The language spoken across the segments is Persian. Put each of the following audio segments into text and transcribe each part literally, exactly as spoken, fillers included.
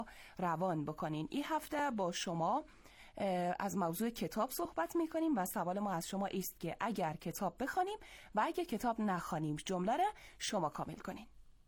روان بکنین. این هفته با شما از موضوع کتاب صحبت میکنیم و سوال ما از شما است که اگر کتاب بخوانیم و اگر کتاب نخوانیم جمله را شما کامل کنین.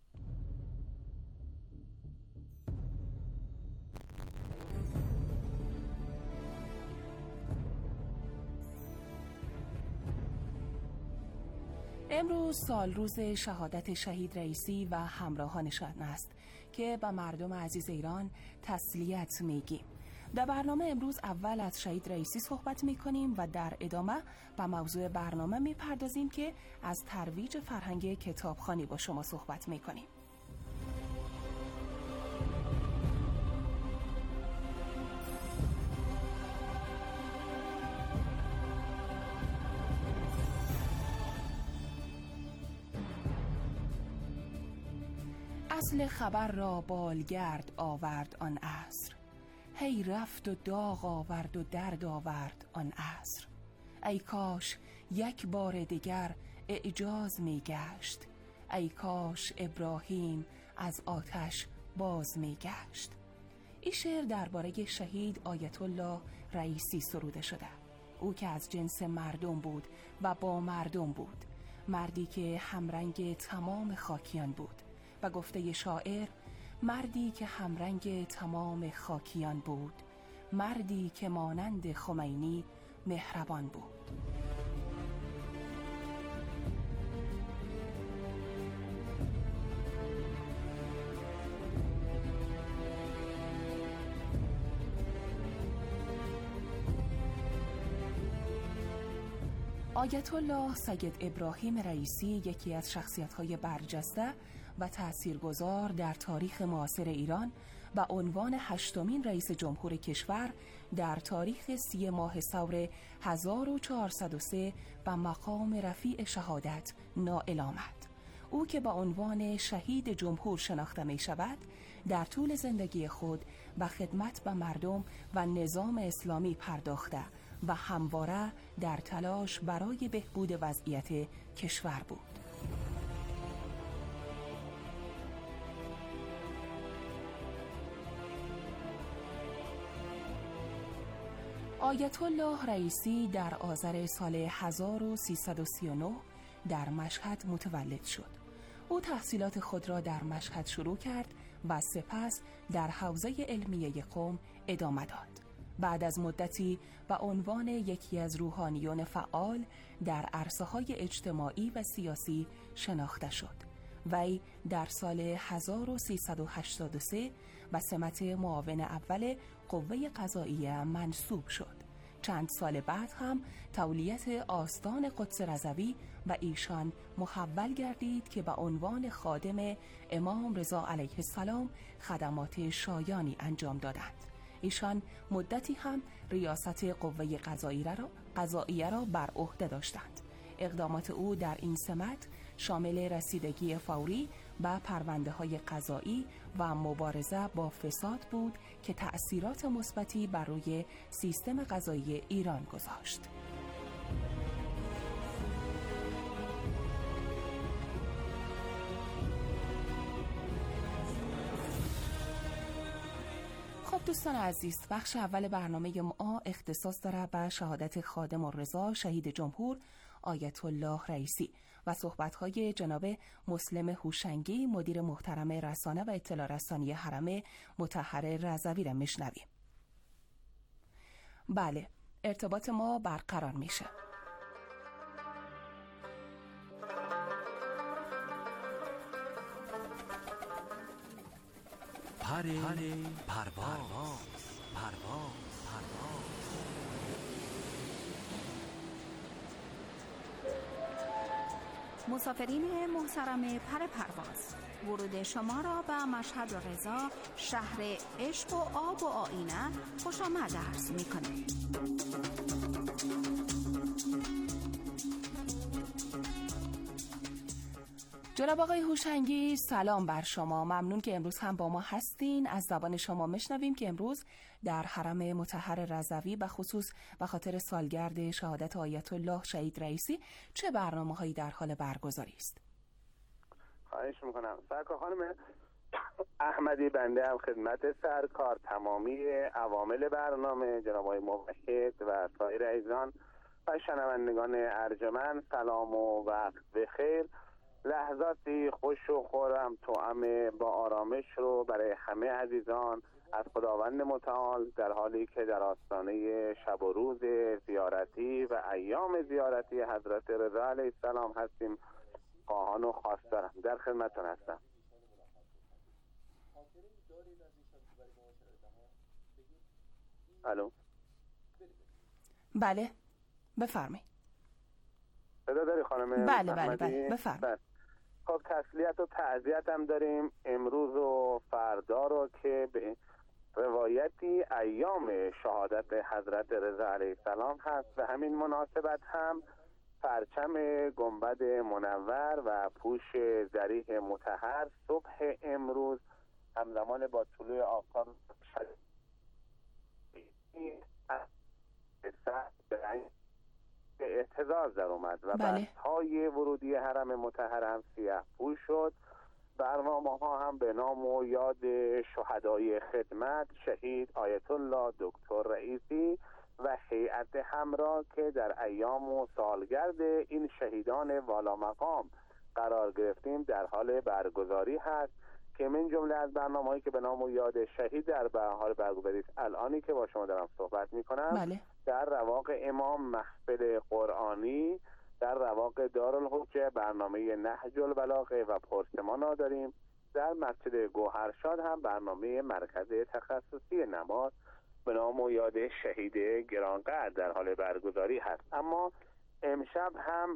امروز سال روز شهادت شهید رئیسی و همراهانشان است که به مردم عزیز ایران تسلیت میگیم. در برنامه امروز اول از شهید رئیسی صحبت میکنیم و در ادامه به موضوع برنامه میپردازیم که از ترویج فرهنگ کتابخوانی با شما صحبت میکنیم. اصل خبر را بالگرد آورد آن عصر، هی رفت و داغ آورد و درد آورد آن عصر. ای کاش یک بار دیگر اعجاز می گشت، ای کاش ابراهیم از آتش باز می گشت. این شعر درباره شهید آیت الله رئیسی سروده شده. او که از جنس مردم بود و با مردم بود، مردی که همرنگ تمام خاکیان بود. و گفته شاعر، مردی که همرنگ تمام خاکیان بود، مردی که مانند خمینی مهربان بود. آیت الله سید ابراهیم رئیسی یکی از شخصیت‌های برجسته و تأثیرگذار در تاریخ معاصر ایران و عنوان هشتمین رئیس جمهور کشور در تاریخ سی ماه ثور هزار و چهارصد و سه و مقام رفیع شهادت نائل آمد. او که با عنوان شهید جمهور شناخته می شود، در طول زندگی خود به خدمت به مردم و نظام اسلامی پرداخته و همواره در تلاش برای بهبود وضعیت کشور بود. آیت الله رئیسی در آذر سال هزار و سیصد و سی و نه در مشهد متولد شد. او تحصیلات خود را در مشهد شروع کرد و سپس در حوزه علمیه قم ادامه داد. بعد از مدتی به عنوان یکی از روحانیون فعال در عرصه‌های اجتماعی و سیاسی شناخته شد. وی در سال هزار و سیصد و هشتاد و سه به سمت معاون اول قوه قضاییه منصوب شد. چند سال بعد هم تولیت آستان قدس رضوی و ایشان محول گردید که به عنوان خادم امام رضا علیه السلام خدمات شایانی انجام دادند. ایشان مدتی هم ریاست قوه قضاییه را, قضاییه را بر عهده داشتند. اقدامات او در این سمت شامل رسیدگی فوری به پرونده‌های قضایی و مبارزه با فساد بود که تأثیرات مثبتی بر روی سیستم قضایی ایران گذاشت. خب دوستان عزیز، بخش اول برنامه ما اختصاص داره به شهادت خادم الرضا شهید جمهور آیت الله رئیسی و صحبت‌های جناب مسلم هوشنگی مدیر محترم رسانه و اطلاع رسانی حرم مطهر رضوی را میشنویم. بله، ارتباط ما برقرار میشه. پره پرواز پرواز پرواز مسافرین محترم پر پرواز، ورود شما را به مشهد رضا، شهر عشق و آب و آینه خوش آمد عرض می‌کنیم. جناب آقای هوشنگی، سلام بر شما. ممنون که امروز هم با ما هستین. از زبان شما میشنویم که امروز در حرم مطهر رضوی به خصوص به خاطر سالگرد شهادت آیت الله شهید رئیسی چه برنامه‌هایی در حال برگزاری است؟ خواهش میکنم. سرکار خانم احمدی بنده هم خدمت سرکار، تمامی عوامل برنامه، جناب آقای موحد و سایر عزیزان و شنوندگان ارجمند سلام و وقت بخیر. لحظاتی خوش و خورم توأم با آرامش رو برای همه عزیزان از خداوند متعال در حالی که در آستانه شب و روز زیارتی و ایام زیارتی حضرت رضا علیه السلام هستیم خواهان و خواستارم. در خدمتتون هستم. الو. بله بفرمایید. صدا داری خانم؟ بله بله بله بفرمایید. خب تسلیت و تعزیت هم داریم امروز و فردا رو که به روایتی ایام شهادت حضرت رضا علیه السلام هست و همین مناسبت هم پرچم گنبد منور و پوش ذریح مطهر صبح امروز همزمان با طلوع آفتاب به اهتزاز در اومد و بله. بستهای ورودی حرم مطهر هم سیاه پوش شد. برنامه ها هم به نام و یاد شهدای خدمت شهید آیت الله دکتر رئیسی و هیئت همراه که در ایام و سالگرد این شهیدان والا مقام قرار گرفتیم در حال برگزاری هست که من جمله از برنامه‌هایی که به نام و یاد شهید در حال برگزاری است الانی که با شما دارم صحبت می‌کنم. بله. در رواق امام محفل قرآنی، در رواق دارالحجه برنامه نهج البلاغه و پرسمانا داریم. در مسجد گوهرشاد هم برنامه مرکز تخصصی نماز به نام و یاد شهید گرانقدر در حال برگزاری هست. اما امشب هم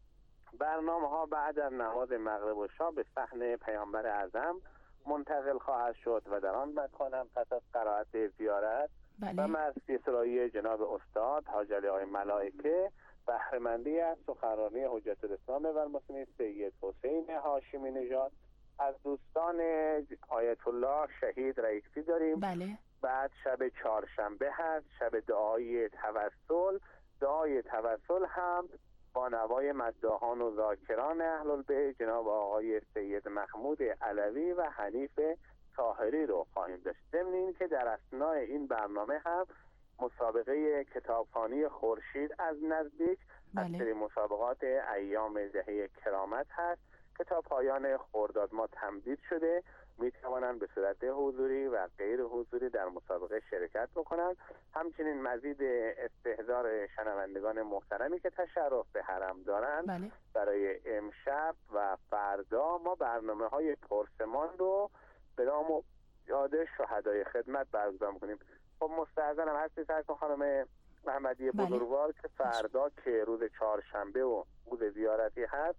برنامه ها بعد از نماز مغرب و شام به صحن پیامبر اعظم منتقل خواهد شد و در آن مکان هم پس از قرائت زیارت بله. و مرثیه سرایی جناب استاد حاج علی آقای ملائکه بهره‌مندی از سخنرانی حجت الاسلام و المسلمین سید حسین هاشمی نژاد از دوستان آیت الله شهید رئیسی داریم. بله. بعد شب چهارشنبه هست، شب دعای توسل. دعای توسل هم با نوای مداحان و ذاکران اهل البیت جناب آقای سید محمود علوی و حنیف طاهری رو خواهیم داشت. ضمن این که در اثناء این برنامه هم مسابقه کتابخوانی خورشید از نزدیک بله. از سری مسابقات ایام دهه کرامت هست. کتاب پایان خرداد ما تمدید شده، می توانند به صورت حضوری و غیر حضوری در مسابقه شرکت بکنند. همچنین مزید استحضار شنوندگان محترمی که تشرف به حرم دارند بله. برای امشب و فردا ما برنامه های پرسمان رو به نام و یاد شهدای خدمت برگزار می‌کنیم. خب مستأذنم هستی سرکار خانم محمدی بزرگوار که فردا که روز چهارشنبه و روز زیارتی هست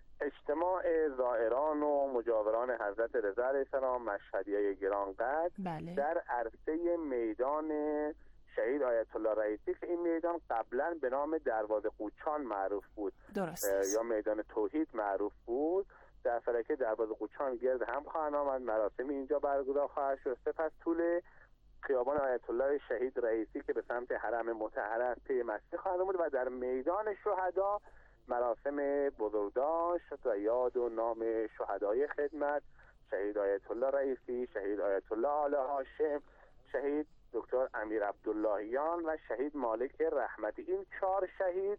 اجتماع زائران و مجاوران حضرت رضا علیه السلام مشهدیای گرانقدر بله. در عرصه میدان شهید آیت الله رئیسی که این میدان قبلا به نام دروازه قوچان معروف بود، درست. یا میدان توحید معروف بود، در فلکه دروازه قوچان گرد هم خواهند آمد. مراسم اینجا برگزار خواهد شد. سپس طول خیابان آیت الله شهید رئیسی که به سمت حرم مطهر است پی مستی خواهد بود و در میدان شهدا مراسم بزرگداشت و یاد و نام شهدای خدمت شهید آیت الله رئیسی، شهید آیت الله آل هاشم، شهید دکتر امیر عبداللهیان و شهید مالک رحمتی. این چهار شهید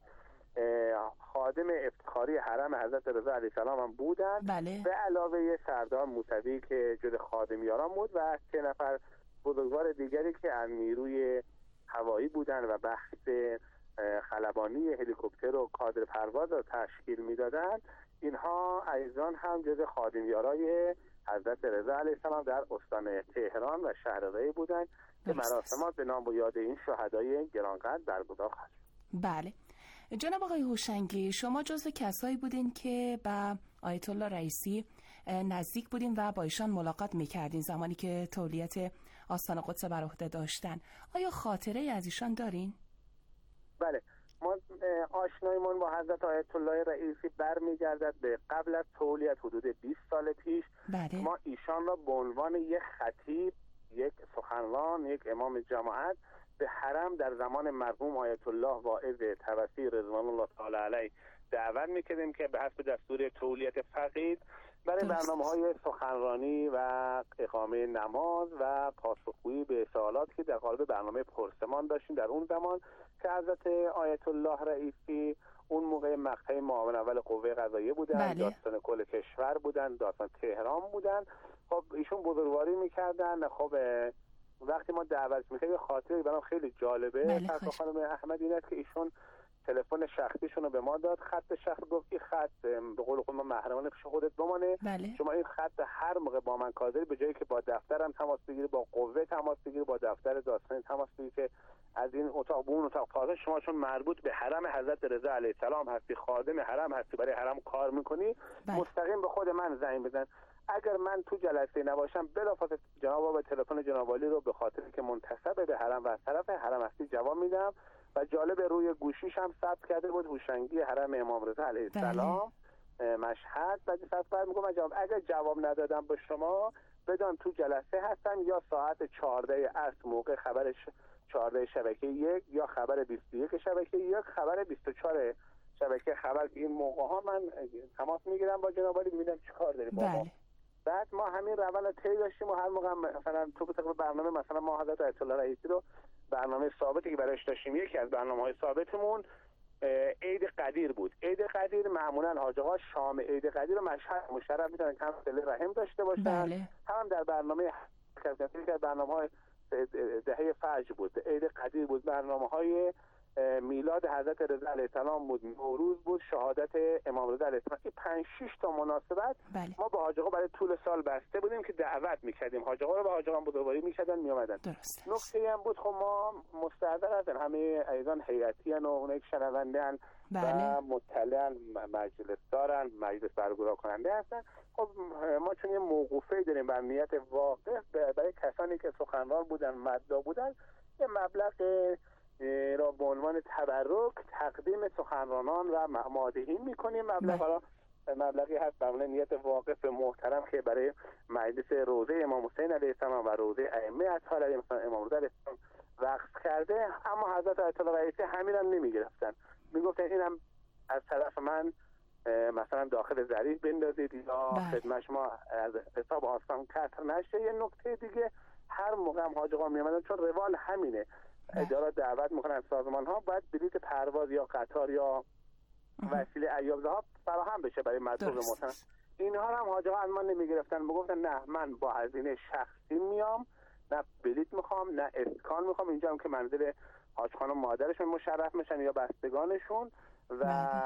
خادم افتخاری حرم حضرت رضا علیه السلام هم بودند. بله. به علاوه سردار موسوی که جز خادمیاران بود و سه نفر بزرگوار دیگری که از نیروی هوایی بودند و بحث خلبانی هلیکوپتر و کادر پرواز را تشکیل میدادند. اینها عزیزان هم جز خادمیارای حضرت رضا علیه السلام در استان تهران و شهر ری بودند که مراسمات به نام و یاد این شهدای گرانقدر برگزار خواهد شد. بله. جناب آقای هوشنگی، شما جزو کسایی بودین که با آیت الله رئیسی نزدیک بودین و با ایشان ملاقات میکردین زمانی که تولیت آستان قدس بر عهده داشتن. آیا خاطره از ایشان دارین؟ بله، ما آشناییمون با حضرت آیت الله رئیسی برمیگردد به قبل از تولیت حدود بیست سال پیش. بله. ما ایشان را به عنوان یک خطیب، یک سخنران، یک امام جماعت به حرم در زمان مرحوم آیت الله واعظ توسی رضوان الله تعالی علیه دعوت میکردیم که به حسب دستور تولیت فقید برای برنامه‌های سخنرانی و اقامه نماز و پاسخگویی به سوالات که در قالب برنامه پرسمان داشتیم در اون زمان که حضرت آیت الله رئیسی اون موقع مقطع معاون اول قوه قضاییه بودن، بله. داستان کل کشور بودن، داستان تهران بودن. خب ایشون بزرگواری میکردن. خب وقتی ما دعوت میکنیم خاطره برام خیلی جالبه بله. از خانم احمدی اینه که ایشون تلفن شخصیشون رو به ما داد، خط شخصی، گفت این خط به قول خود ما محرمانه پیش خودت بمانه. بله. شما این خط هر موقع با من کاظری به جایی که با دفترم تماس بگیری، با قوه تماس بگیری، با دفتر داستان تماس بگیری که از این اتاق به اون اتاق پاسه، شما چون مربوط به حرم حضرت رضا علیه السلام هستی، خادم حرم هستی، برای حرم کار میکنی، بله. مستقیم به خود من زنگ بزن. اگر من تو جلسه نباشم بلافاصله جناب آقا تلفن جناب عالی رو به خاطر که منتسب به حرم و از طرف حرم هستی جواب میدم. و جالب روی گوشیش هم ثبت کرده بود هوشنگی حرم امام رضا علیه السلام مشهد. بعد ثبت بعد میگم جواب اگر جواب ندادم به شما بدان تو جلسه هستم، یا ساعت چهارده عصر موقع خبرش چهارده شبکه یک، یا خبر بیست و یک شبکه یک، خبر بیست و چهار شبکه خبر. این موقع ها من تماس میگیرم با جناب عالی ببینم چیکار داریم با ما. بعد ما همین روند رو طی داشتیم و هر موقع مثلا تو به برنامه مثلا ما حضرت آیت الله رئیسی رو برنامه ثابتی که برایش داشتیم، یکی از برنامه‌های ثابتمون عید قدیر بود. عید قدیر معمولا حاج آقا شام عید قدیر رو مشهد مشرف می‌کنن که هم صله رحم داشته باشن. بله. هم در برنامه که برنامه‌های دهه فجر بود، عید قدیر بود، برنامه‌های میلاد حضرت رضا علیه السلام بود، نوروز بود، شهادت امام رضا علیه السلام. این پنج شش تا مناسبت بله. ما با حاج آقا برای طول سال بسته بودیم که دعوت می‌کردیم. حاج آقا رو به حاج آقا بزرگواری می‌کردن میومدن. نکته هم بود خب ما مستعد هستن همه ایزان هیئتی ان و اونایی که شنونده ان بله. و مطلعن، مجلس دارن، مجلس برگزار کننده هستن. خب ما چون یه موقوفه داریم بر نیت واقف برای کسانی که سخنران بودن، مدعا بودن، یه مبلغ را به عنوان تبرک تقدیم سخنرانان و مادحین میکنیم. مبلغ را مبلغی هست به عنوان نیت واقف محترم که برای مجلس روضه امام حسین علیه السلام و روضه ائمه اطهار علیهم السلام امام رضا علیه السلام وقف کرده. اما حضرت آیت الله رئیسی همین هم نمیگرفتن، میگفتن اینم از طرف من مثلا داخل ظریف بندازید یا خدمت شما از حساب آسان کسر نشه. یه نکته دیگه هر موقع هم حاج آقا میامدن چون روال همینه، اداره دعوت میکنن سازمان ها باید بلیط پرواز یا قطار یا وسیله ایابزه ها فراهم بشه برای مطلوب محترم. اینها هم حاج آقا از من نمیگرفتن، میگفتن نه من با هزینه شخصی میام، نه بلیط میخوام نه اسکان میخوام. اینجا هم که منزل حاج خانم مادرشون مشرف میشن یا بستگانشون. و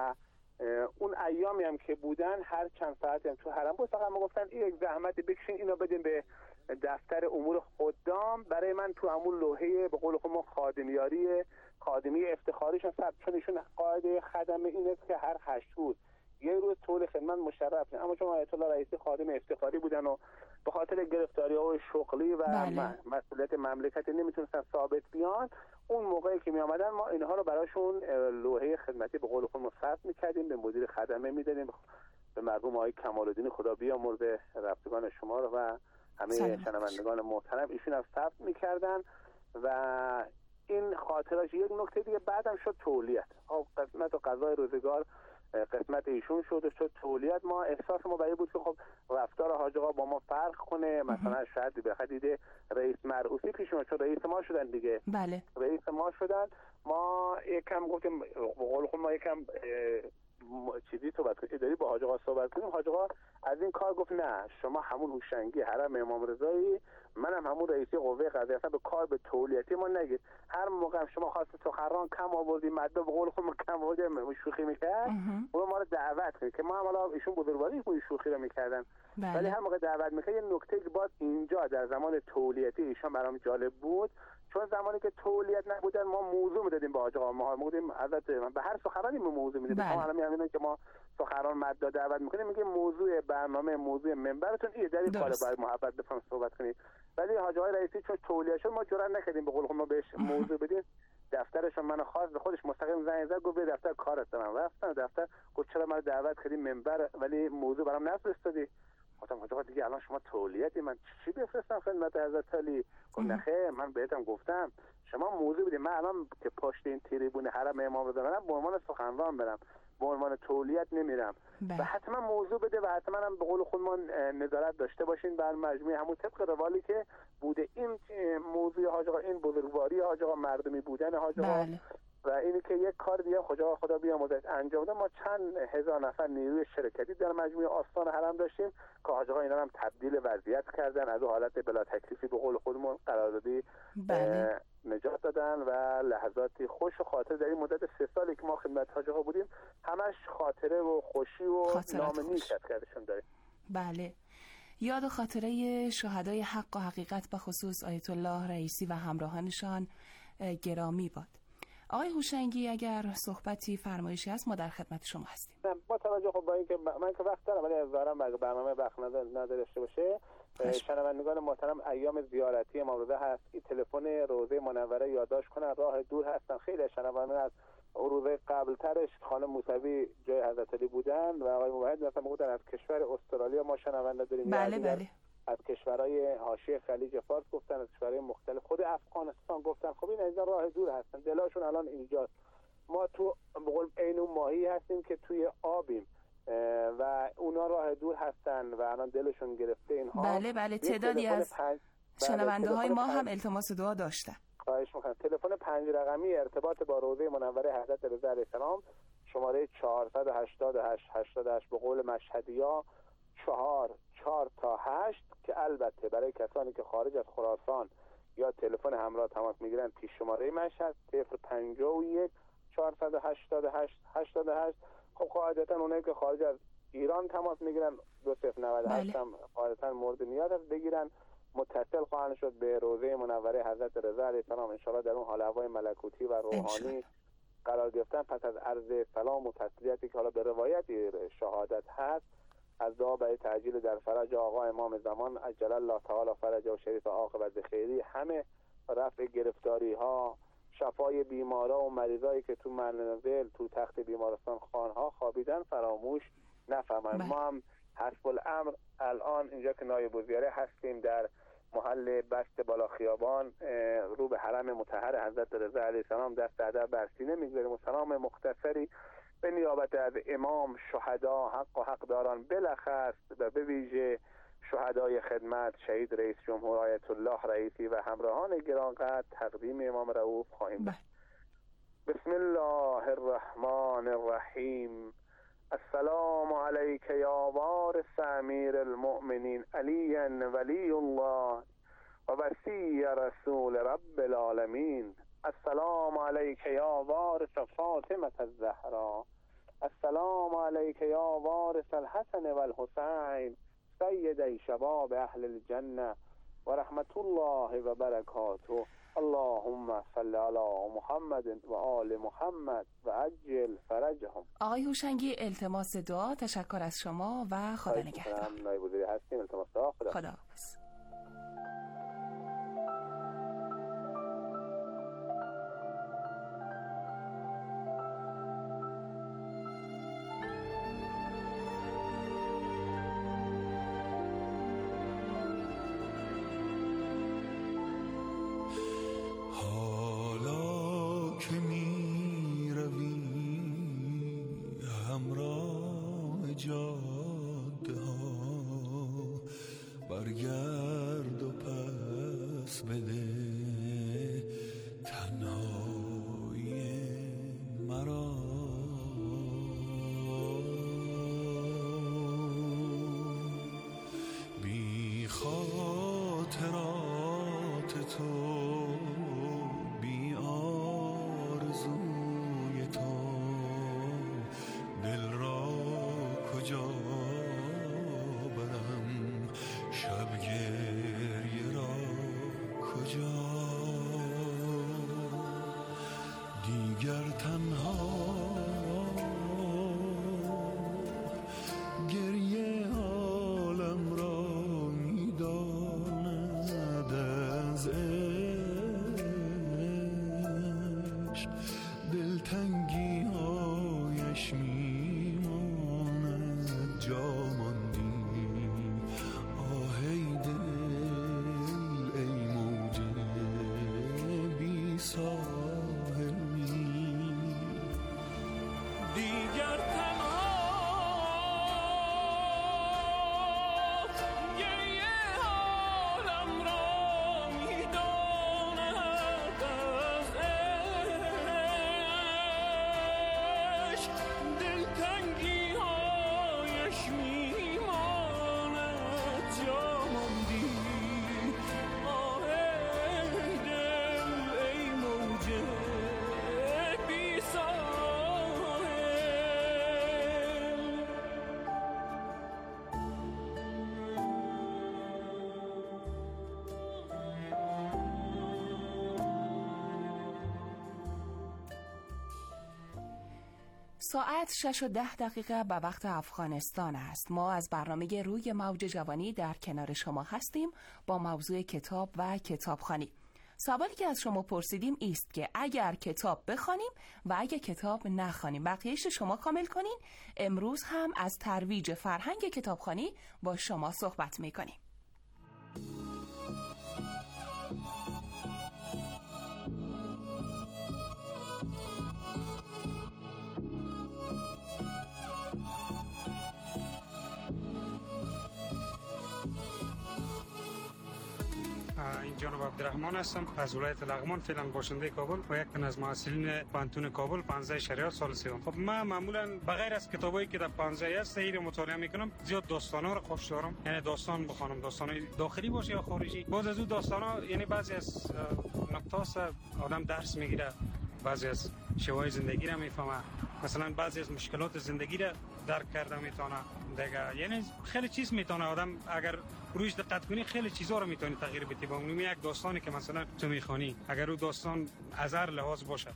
اون ایامی هم که بودن هر چند ساعتی هم تو حرم بود، فقط میگفتن این یک زحمت بکشین اینو بدین به دفتر امور خدام برای من تو همون لوحه به قول خود ما خادمیاری خادمی افتخاریشون ثبت، چون ایشون قاعده خدمه اینه که هر هشت روز یه روز طول خدمت مشرف. اما چون آیت الله رئیسی خادم افتخاری بودن و به خاطر گرفتاری‌های شغلی و مسئولیت مملکتی نمیتونستن ثابت بیان، اون موقعی که می آمدن ما اینها رو براشون لوحه خدمتی به قول خود ثبت می‌کردیم، به مدیر خدمه میدادیم، به مرحوم آقای کمال‌الدین خدا بیامرزه رفتگان شما رو و همه شنوندگان محترم ایشون هم ثبت می‌کردن. و این خاطرش یک نکته دیگه بعدم شد تولیت. خب قسمت و قضای روزگار قسمت ایشون شد و شد تولیت. ما احساس ما برای بود که خب رفتار حاج آقا با ما فرق کنه، مثلا شاید به دیده رئیس مرعوسی پیش اومد، چون رئیس ما شدن دیگه. بله. رئیس ما شدن. ما یکم گفتیم به قول خود ما یکم چیزی صحبت کنیم، اداری با حاج آقا صحبت کنیم. حاج آقا از این کار گفت نه شما همون هوشنگی حرم امام رضایی، منم هم همون رئیسی قوه قضاییه، اصلا به کار به تولیتی ما نگید. هر موقع شما خواست سخنران کم آوردی مدد به قول خود ما کم آوردیم شوخی میکرد، اون ما رو دعوت کنید که ما هم حالا ایشون بزرگواری بود شوخی رو میکردن. بله. ولی هر موقع دعوت میکرد یه نکته که باز اینجا در زمان تولیتی ایشون برام جالب بود، چون زمانی که تولیت نبودن ما موضوع میدادیم به حاج آقا، ما میگفتیم حضرت به هر سخنرانی موضوع میدیم. بله. ما الان میگیم که ما سخنران مدد دعوت میکنیم، میگیم موضوع برنامه موضوع منبرتون این در این کار باید محبت بفهم صحبت کنید. ولی حاج آقای رئیسی چون تولیت شد ما جرئت نکردیم به قول خود ما بهش موضوع بدیم. دفترشون منو خواست، به خودش مستقیم زنگ زد گفت به دفتر کارت دارم. رفتم دفتر گفت چرا منو دعوت کردی منبر ولی موضوع برام نفرستادی؟ گفتم حاج آقا دیگه الان شما تولیتی، من چی بفرستم خدمت حضرت علی؟ گفت نه خیر، من بهتون گفتم شما موضوع بدید، من الان که پشت این تریبون حرم امام رضا برم به عنوان سخنران برم، به عنوان تولیت نمیرم و حتما موضوع بده و حتما هم به قول خودمان نظارت داشته باشین بر مجموعه همون طبق روالی که بوده. این موضوع حاج آقا، این بزرگواری حاج آقا، مردمی بودن حاج آقا بله. و اینی که یک کار دیگه خدا خدا بیامرزش انجام داد. ما چند هزار نفر نیروی شرکتی در مجموعه آستان حرم داشتیم که حاج آقا اینا هم تبدیل وضعیت کردن، از اون حالت بلا تکلیفی به قول خودمون قراردادی بله. نجات دادن و لحظاتی خوش و خاطر در این مدت سه سالی که ما خدمت حاج آقا بودیم همش خاطره و خوشی و نام نیک کردشون داریم. بله. یاد و خاطره شهدای حق و حقیقت به خصوص آیت الله رئیسی و همراهانشان گرامی باد. آقای هوشنگی اگر صحبتی فرمایشی هست ما در خدمت شما هستیم. با توجه خب با اینکه من که وقت دارم ولی اظهارم برنامه وقت نداشته باشه، شنوندگان محترم ایام زیارتی امام رضا هست، این تلفن روضه منوره یادداشت کنن، راه دور هستن. خیلی شنوندگان از روزه قبل ترش خانم موسوی جای حضرت علی بودن و آقای موحد مثلا بودن از کشور استرالیا ما شنونده داریم. بله بله. از کشورهای حاشیه خلیج فارس گفتن، از کشورهای مختلف، خود افغانستان گفتن. خب این از راه دور هستن، دلاشون الان اینجاست. ما تو بقول عین ماهی هستیم که توی آبیم و اونا راه دور هستن و الان دلشون گرفته اینها. بله بله. تعدادی از پنج... شنونده های ما هم التماس دعا داشتن. خواهش میکنم. تلفن پنج رقمی ارتباط با روضه منوره حضرت رضا علیه السلام شماره چهارصد و هشتاد و هشت هشتاد و هشت به قول مشهدی‌ها چهار چهار تا هشت که البته برای کسانی که خارج از خراسان یا تلفن همراه تماس میگیرن پیش شماره مشهد صفر پنجاه و یک چهارصد و هشتاد و هشت هشتاد و هشت. خب قاعدتا اونایی که خارج از ایران تماس میگیرن دو صفر نود و هشت هم قاعدتا مورد نیاز است بگیرن، متصل خواهند شد به روضه منوره حضرت رضا علیه السلام ان شاءالله در اون حال هوای ملکوتی و روحانی قرار گرفتن. پس از عرض سلام و تسلیتی که حالا به روایت شهادت هست، از دعا برای تعجیل در فرج آقا امام زمان عجل الله تعالی فرجه و شریف عاقبت خیری، همه رفع گرفتاری ها، شفای بیمارا و مریضایی که تو منازل تو تخت بیمارستان خانها خوابیدن فراموش نفرمایید. ما هم حسب الامر الان اینجا که نایب الوزرا هستیم در محل بست بالا خیابان رو به حرم مطهر حضرت رضا علیه السلام دست ادب بر سینه میگذاریم و سلام مختصری به نیابت از امام، شهدا، حق و حقداران بلخص و به ویژه شهدای خدمت شهید رئیس جمهور آیت الله رئیسی و همراهان گرانقدر تقدیم امام رؤوف خواهیم داشت. بسم الله الرحمن الرحیم. السلام علیک یا وارث امیر المؤمنین علی ولی الله و وصی رسول رب العالمین. السلام علیک یا وارث فاطمه الزهرا. السلام علیک یا وارث الحسن والحسین سیدی شباب اهل الجنه و رحمت الله و برکاته. اللهم صل علی محمد و آل محمد و عجل فرجهم. آقای هوشنگی التماس دعا. تشکر از شما و خدا نگهدار. نایب الوزرا هستیم. التماس دعا. خدا خداحافظ. برگرد و پس بده تنهایی مرا. بی خاطرات تو، بی آرزوی تو، دل را کجا شب گریه را کجا؟ دیگر تنها گریه عالم را میداند از عشق، دلتنگی هایش میماند جا ماندی بی ساحلی دیگر تنها ساعت شش و ده دقیقه به وقت افغانستان است. ما از برنامه روی موج جوانی در کنار شما هستیم با موضوع کتاب و کتابخوانی. سوالی که از شما پرسیدیم است که اگر کتاب بخوانیم و اگر کتاب نخوانیم بقیه‌اش شما کامل کنین. امروز هم از ترویج فرهنگ کتابخوانی با شما صحبت می‌کنیم. این جناب عبدالرحمن هستم از ولایت لغمان، فعلا باشنده کابل و یک تن از محصلین پانتون کابل پانزده شریعت سال سوم. خب من معمولا بغیر از کتابایی که در پانزده است این مطالعه میکنم، زیاد داستانا رو خوش دارم، یعنی داستان بخونم، داستان داخلی باشه یا خارجی. بعد از اون داستانا یعنی بعضی از نقطاست آدم درس میگیره، بعضی از شوای زندگی رو میفهمه، مثلا بعضی از مشکلات زندگی رو درک کرده میتونه دیگه، یعنی خیلی چیز میتونه آدم اگر رویش دقت کنی خیلی چیزا رو میتونه تغییر بده. با اون یک داستانی که مثلا تو میخوانی اگر اون داستان از هر لحاظ باشه.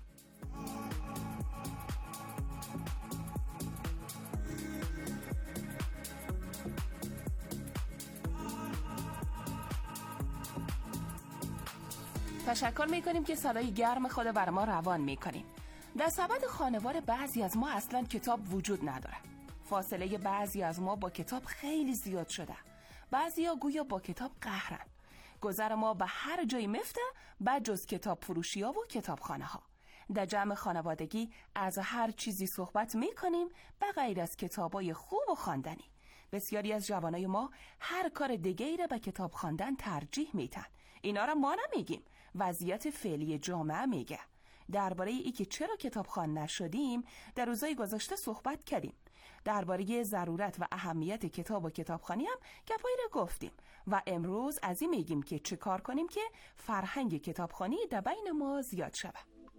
تشکر میکنیم که صدای گرم خود بر ما روان میکنیم. در سبد خانوار بعضی از ما اصلا کتاب وجود نداره. فاصله بعضی از ما با کتاب خیلی زیاد شده. بعضیا گویا با کتاب قهرن. گذر ما به هر جایی مفته بعد جز کتاب فروشی ها و کتابخانه ها. در جمع خانوادگی از هر چیزی صحبت میکنیم به غیر از کتابای خوب و خواندنی. بسیاری از جوانای ما هر کار دیگه‌ای را به کتاب خواندن ترجیح میدن. اینا را ما نمیگیم، وضعیت فعلی جامعه میگه. درباره ای که چرا کتابخوان نشدیم در روزهای گذشته صحبت کردیم. درباره ضرورت و اهمیت کتاب و کتابخوانی هم گپایی را گفتیم و امروز از این میگیم که چه کار کنیم که فرهنگ کتابخوانی در بین ما زیاد شود.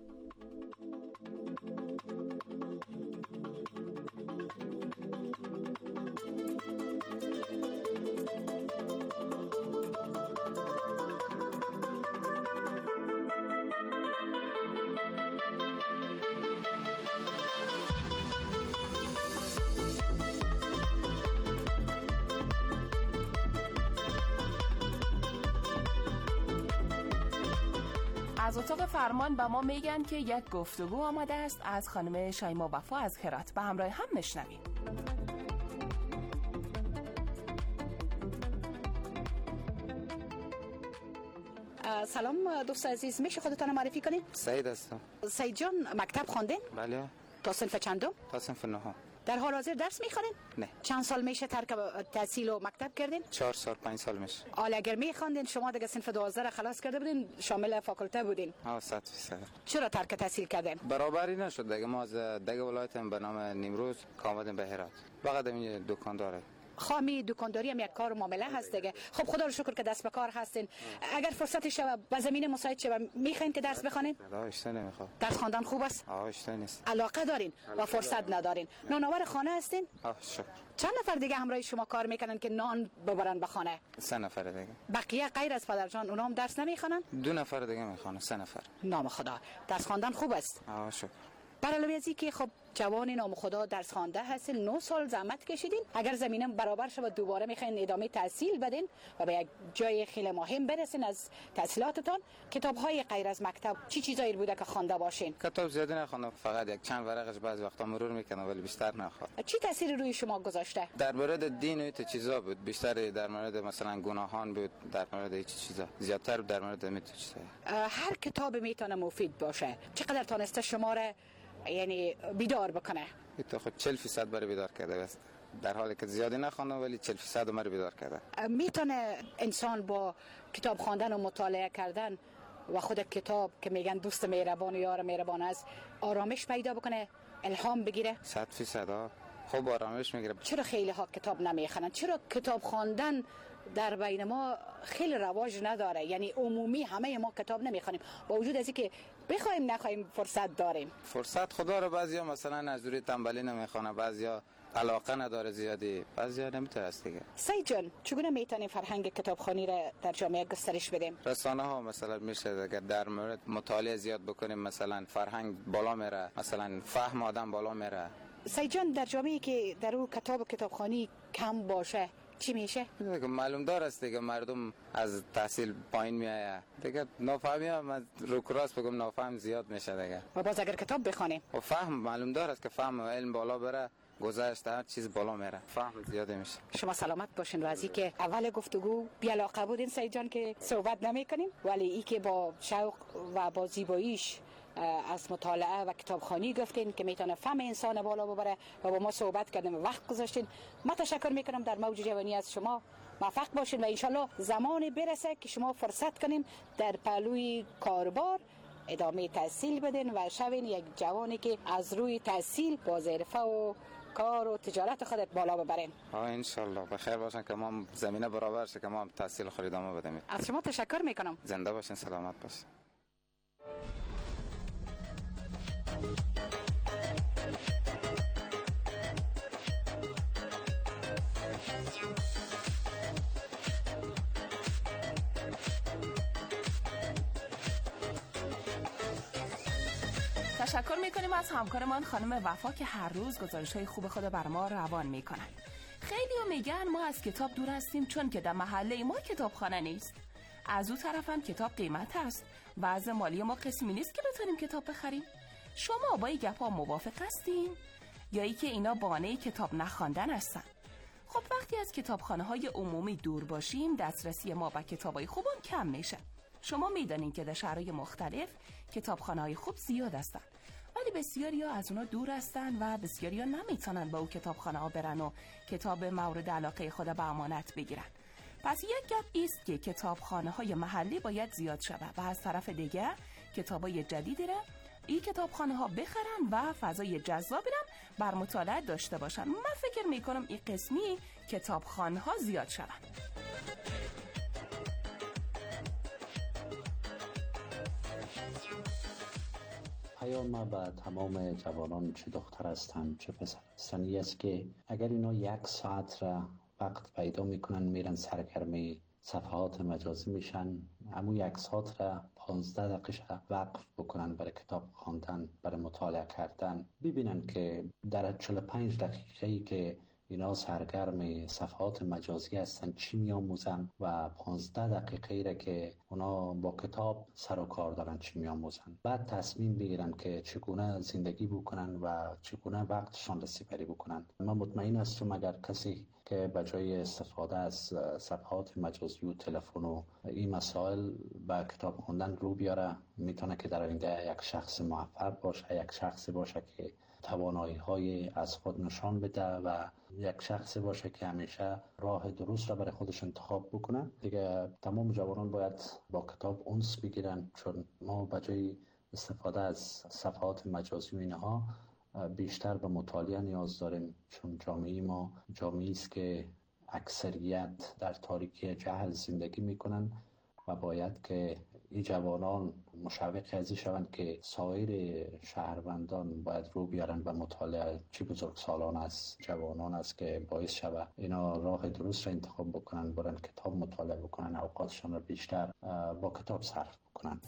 از اتاق فرمان به ما میگن که یک گفتگو آمده است از خانم شایما وفا از هرات. به همراه هم میشنویم. سلام دوست عزیز، میشه خودتان معرفی کنین؟ سعید هستم. سعید جان مکتب خواندین؟ بله. تا صنف چندم؟ تا صنف نهم. در حال حاضر درس میخوانین؟ نه. چند سال میشه ترک تحصیل و مکتب کردین؟ چهار سال پنج سال میشه. حالا اگر میخواندین شما دیگه صنف دوازده را خلاص کرده بودین، شامل فاکولته بودین؟ ها صد فیصد. چرا ترک تحصیل کردین؟ برابری نشد دیگه. ما از دیگه ولایتم به نام نیمروز آمدیم به هرات. فقط این دکان داره. خامی دکانداری هم یک کار معامله هست دیگه. خب خدا رو شکر که دست به کار هستین. اگر فرصتی شوه به زمین مساعد شوه میخواین که درس بخونین؟ لا اشتباه نمیخوام. درس خواندن خوب است؟ آه اشتباه نیست. علاقه دارین و فرصت ندارین. نانآور خانه هستین؟ آه شکر. چند نفر دیگه همراه شما کار میکنن که نان ببرن به خانه؟ سه نفر دیگه. بقیه غیر از پدرجان اونا هم درس نمیخونن؟ دو نفر دیگه میخوانن. سه نفر. نام خدا. درس خواندن خوب است؟ آه شکر. بر علاوه از این که خب جوان نام خدا درس خوانده هستین، نه سال زحمت کشیدین، اگر زمینه برابر شود دوباره میخواین ادامه تحصیل بدین و به یک جای خیلی مهم برسین از تحصیلاتتان، کتاب‌های غیر از مکتب چی چیزایی بوده که خوانده باشین؟ کتاب زیادی نخوندم، فقط یک چند ورقش بعضی وقتا مرور میکنم ولی بیشتر نخوندم. چی تاثیر روی شما گذاشته؟ در مورد دین و چیزا بود، بیشتر در مورد مثلا گناهان بود، در مورد هیچ چیزا زیادتر در مورد میت چیزا. هر کتاب میتونه مفید باشه. چقدر تونسته شما را یعنی بیدار بکنه؟ تو خود چهل درصد برای بیدار کرده است. در حالی که زیادی نخوندم ولی چهل درصد مرا بیدار کرده. میتونه انسان با کتاب خواندن و مطالعه کردن و خود کتاب که میگن دوست مهربان و یار مهربان است آرامش پیدا بکنه، الهام بگیره؟ صد درصد خوب آرامش میگیره. چرا خیلی ها کتاب نمیخونن؟ چرا کتاب خواندن در بین ما خیلی رواج نداره؟ یعنی عمومی همه ما کتاب نمیخونیم با وجود از اینکه بخوایم نخوایم فرصت داریم. فرصت خدا رو بعضیا مثلا از دوری تنبلی نمیخونه، بعضیا علاقه نداره زیادی، بعضیا نمیتونه است دیگه. سعید جان چگونه میتونیم فرهنگ کتابخوانی را در جامعه گسترش بدیم؟ رسانه ها مثلا میشه اگر در مورد مطالعه زیاد بکنیم مثلا فرهنگ بالا میره، مثلا فهم آدم بالا میره. سعید جان در جامعه‌ای که در او کتاب و کتابخوانی کم باشه چی میشه؟ دیگه معلوم دار است دیگه، مردم از تحصیل پایین میایه دیگه، نافهمی هم رو کراس بگم نافهم زیاد میشه دیگه. و باز اگر کتاب بخونیم و فهم معلوم دار است که فهم و علم بالا بره، گذشت هر چیز بالا میره، فهم زیاده میشه. شما سلامت باشین. و از این که اول گفتگو بی علاقه بودین سعید جان که صحبت نمیکنیم، ولی این که با شوق و با زیباییش از مطالعه و کتابخوانی گفتین که میتونه فهم انسان بالا ببره و با ما صحبت کردیم و وقت گذاشتین. من تشکر میکنم. در موج جوانی از شما موفق باشین و انشالله زمانی برسه که شما فرصت کنین در پهلوی کاربار ادامه تحصیل بدین و شوین یک جوانی که از روی تحصیل با حرفه و کار و تجارت خودت بالا ببرین. آه انشالله بخیر باشن که ما زمینه برابر شه که ما تحصیل خود ادامه بدیم. از شما تشکر میکنم. زنده باشین، سلامت باشین. تشکر میکنیم از همکارمان خانم وفا که هر روز گزارش‌های خوب خود بر ما روان میکنن. خیلی‌ها میگن ما از کتاب دور هستیم چون که در محله ما کتابخانه نیست. از اون طرف هم کتاب قیمت هست. وضع مالی ما قسمی نیست که بتونیم کتاب بخریم. شما با این گپ‌ها موافق هستین یا ای که اینا بهانه کتاب نخواندن هستن؟ خب وقتی از کتابخانه‌های عمومی دور باشیم دسترسی ما به کتابای خوبم کم میشه. شما میدانین که در شهرهای مختلف کتابخانه‌های خوب زیاد هستن، ولی بسیاری ها از اونا دور هستن و بسیاری ها نمیتونن به اون کتابخانه ها برن و کتاب مورد علاقه خود به امانت بگیرن. پس یک گپ ایست که کتابخانه های محلی باید زیاد شود و از طرف دیگه کتابای جدیدی را این کتابخانه ها بخرن و فضای جذابی را بر مطالعه داشته باشن. من فکر میکنم این قسمی کتابخانه ها زیاد شون. پیام ما به تمام جوانان چه دختر هستند چه پسر هستند این است که اگر اینا یک ساعت را وقت پیدا میکنن میرن سرگرمی صفحات مجازی میشن، همون یک ساعت را پانزده دقیقه وقف بکنن برای کتاب خواندن، برای مطالعه کردن، ببینن که در چهل و پنج دقیقه‌ای که اینا سرگرم صفحات مجازی هستن چی میآموزن و پانزده دقیقه را که اونا با کتاب سر و کار دارن چی میآموزن. بعد تصمیم بگیرن که چگونه زندگی بکنن و چگونه وقتشان را سپری بکنن. من مطمئن هستم اگر کسی که به جای استفاده از صفحات مجازی و تلفن و این مسائل به کتاب خوندن رو بیاره، میتونه که در آینده یک شخص موفق باشه، یک شخصی باشه که توانایی های از خود نشان بده و یک شخصی باشه که همیشه راه درست را برای خودش انتخاب بکنه. دیگه تمام جوانان باید با کتاب انس بگیرن، چون ما به جای استفاده از صفحات مجازی و اینها بیشتر به مطالعه نیاز داریم، چون جامعه ما جامعه است که اکثریت در تاریکی جهل زندگی میکنن و باید که این جوانان مشوق ازی شوند که سایر شهروندان باید رو بیارن به مطالعه. چی بزرگسالان است، جوانان است که باعث شود اینا راه درست را انتخاب بکنن، برن کتاب مطالعه بکنن، اوقاتشان را بیشتر با کتاب صرف بکنن.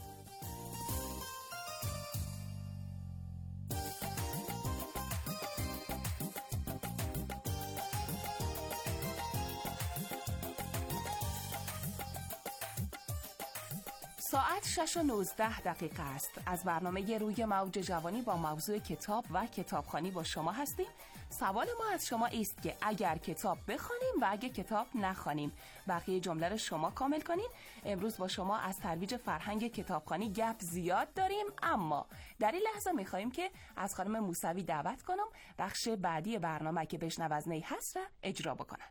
ساعت شش و نوزده دقیقه است. از برنامه روی موج جوانی با موضوع کتاب و کتابخوانی با شما هستیم. سوال ما از شما است که اگر کتاب بخوانیم و اگر کتاب نخوانیم، بقیه جمله رو شما کامل کنین. امروز با شما از ترویج فرهنگ کتابخوانی گپ زیاد داریم، اما در این لحظه می‌خوایم که از خانم موسوی دعوت کنم بخش بعدی برنامه که بشنو از نی هست را اجرا بکنن.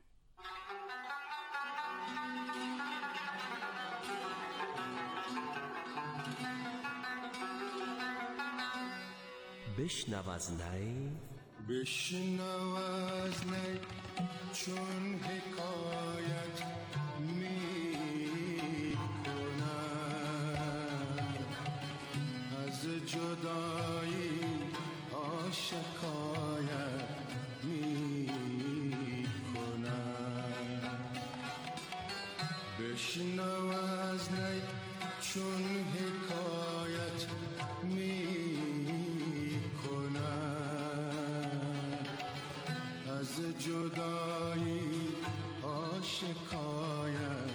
بشنو از نی، بشنو از نی چون حکایت می کنم، از جدایی آشکایت می کنم. بشنو از نی چون حکایت می جدایی آشکایت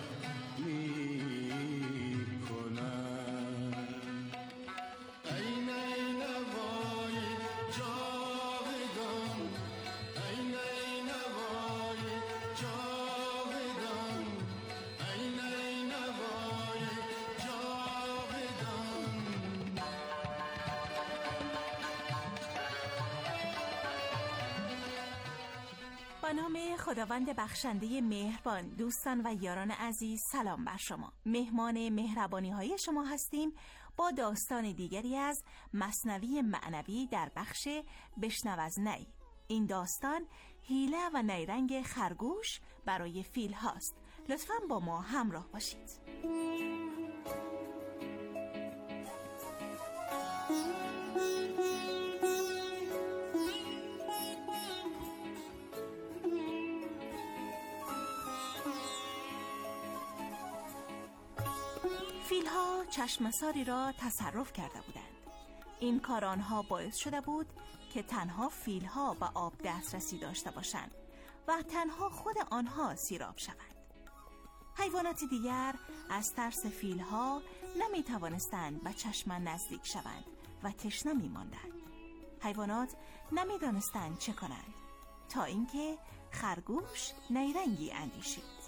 می کنم. این این نوای جاودان، این این نوای جاودان، این این نوای جاودان. با نام خداوند بخشنده مهربان، دوستان و یاران عزیز، سلام بر شما. مهمان مهربانی های شما هستیم با داستان دیگری از مثنوی معنوی در بخش بشنو از نی. این داستان حیله و نیرنگ خرگوش برای فیل هاست. لطفاً با ما همراه باشید. فیل‌ها چشمساری را تصرف کرده بودند. این کار آنها باعث شده بود که تنها فیل‌ها به آب دسترسی داشته باشند و تنها خود آنها سیراب شوند. حیوانات دیگر از ترس فیل‌ها نمی توانستند به چشمه نزدیک شوند و تشنه می ماندند. حیوانات نمی دانستند چه کنند تا اینکه خرگوش نیرنگی اندیشید.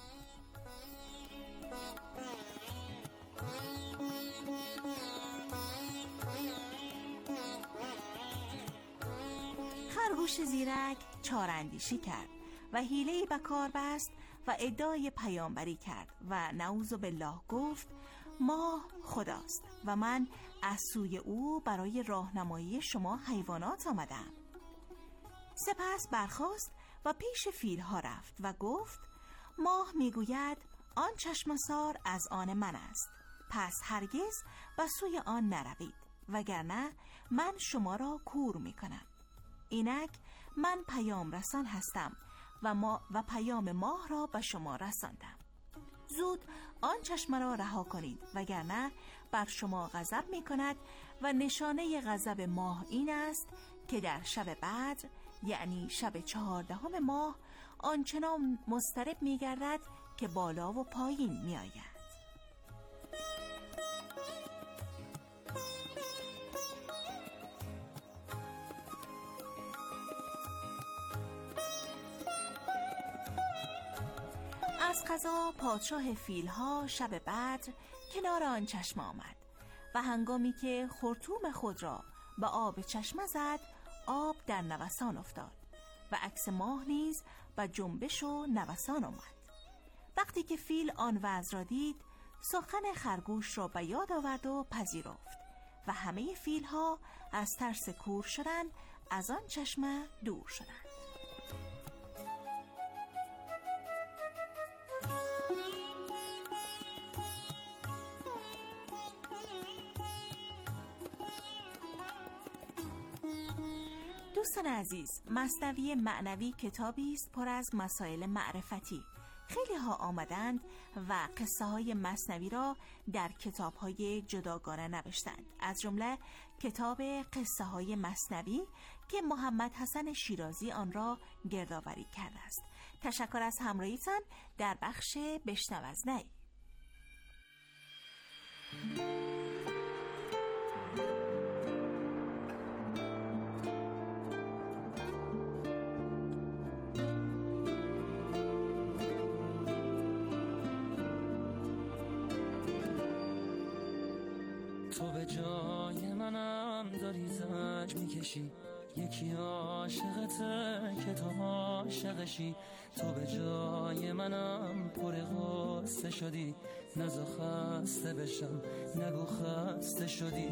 خرگوش زیرک چاراندیشی کرد و حیله‌ای به کار بست و ادعای پیامبری کرد و نعوذ بالله گفت ماه خداست و من از سوی او برای راهنمایی شما حیوانات آمدم. سپس برخاست و پیش فیل‌ها رفت و گفت ماه میگوید آن چشمسار از آن من است، پس هرگز به سوی آن نروید وگرنه من شما را کور میکنم. اینک من پیام رسان هستم و, ما و پیام ماه را به شما رساندم. زود آن چشمه را رها کنید وگرنه بر شما غضب می کند و نشانه غضب ماه این است که در شب بدر، یعنی شب چهاردهم ماه، آنچنان مضطرب می گردد که بالا و پایین می آید. از قضا پادشاه فیل‌ها شب بدر کنار آن چشمه آمد و هنگامی که خرطوم خود را به آب چشمه زد، آب در نوسان افتاد و عکس ماه نیز به جنبش و نوسان آمد. وقتی که فیل آن وضع را دید، سخن خرگوش را به یاد آورد و پذیرفت و همه فیل‌ها از ترس کور شدن از آن چشمه دور شدند. دوستان عزیز، مثنوی معنوی کتابی است پر از مسائل معرفتی. خیلی ها آمدند و قصه های مثنوی را در کتاب های جداگانه نوشتند، از جمله کتاب قصه های مثنوی که محمد حسن شیرازی آن را گردآوری کرده است. تشکر از همراهیتان در بخش بشنو از نی. تو به جای منم داری زنج میکشی، یکی عاشقته که تو عاشقشی. تو به جای منم پر غصه شدی، نزا خسته بشم نگو خسته شدی.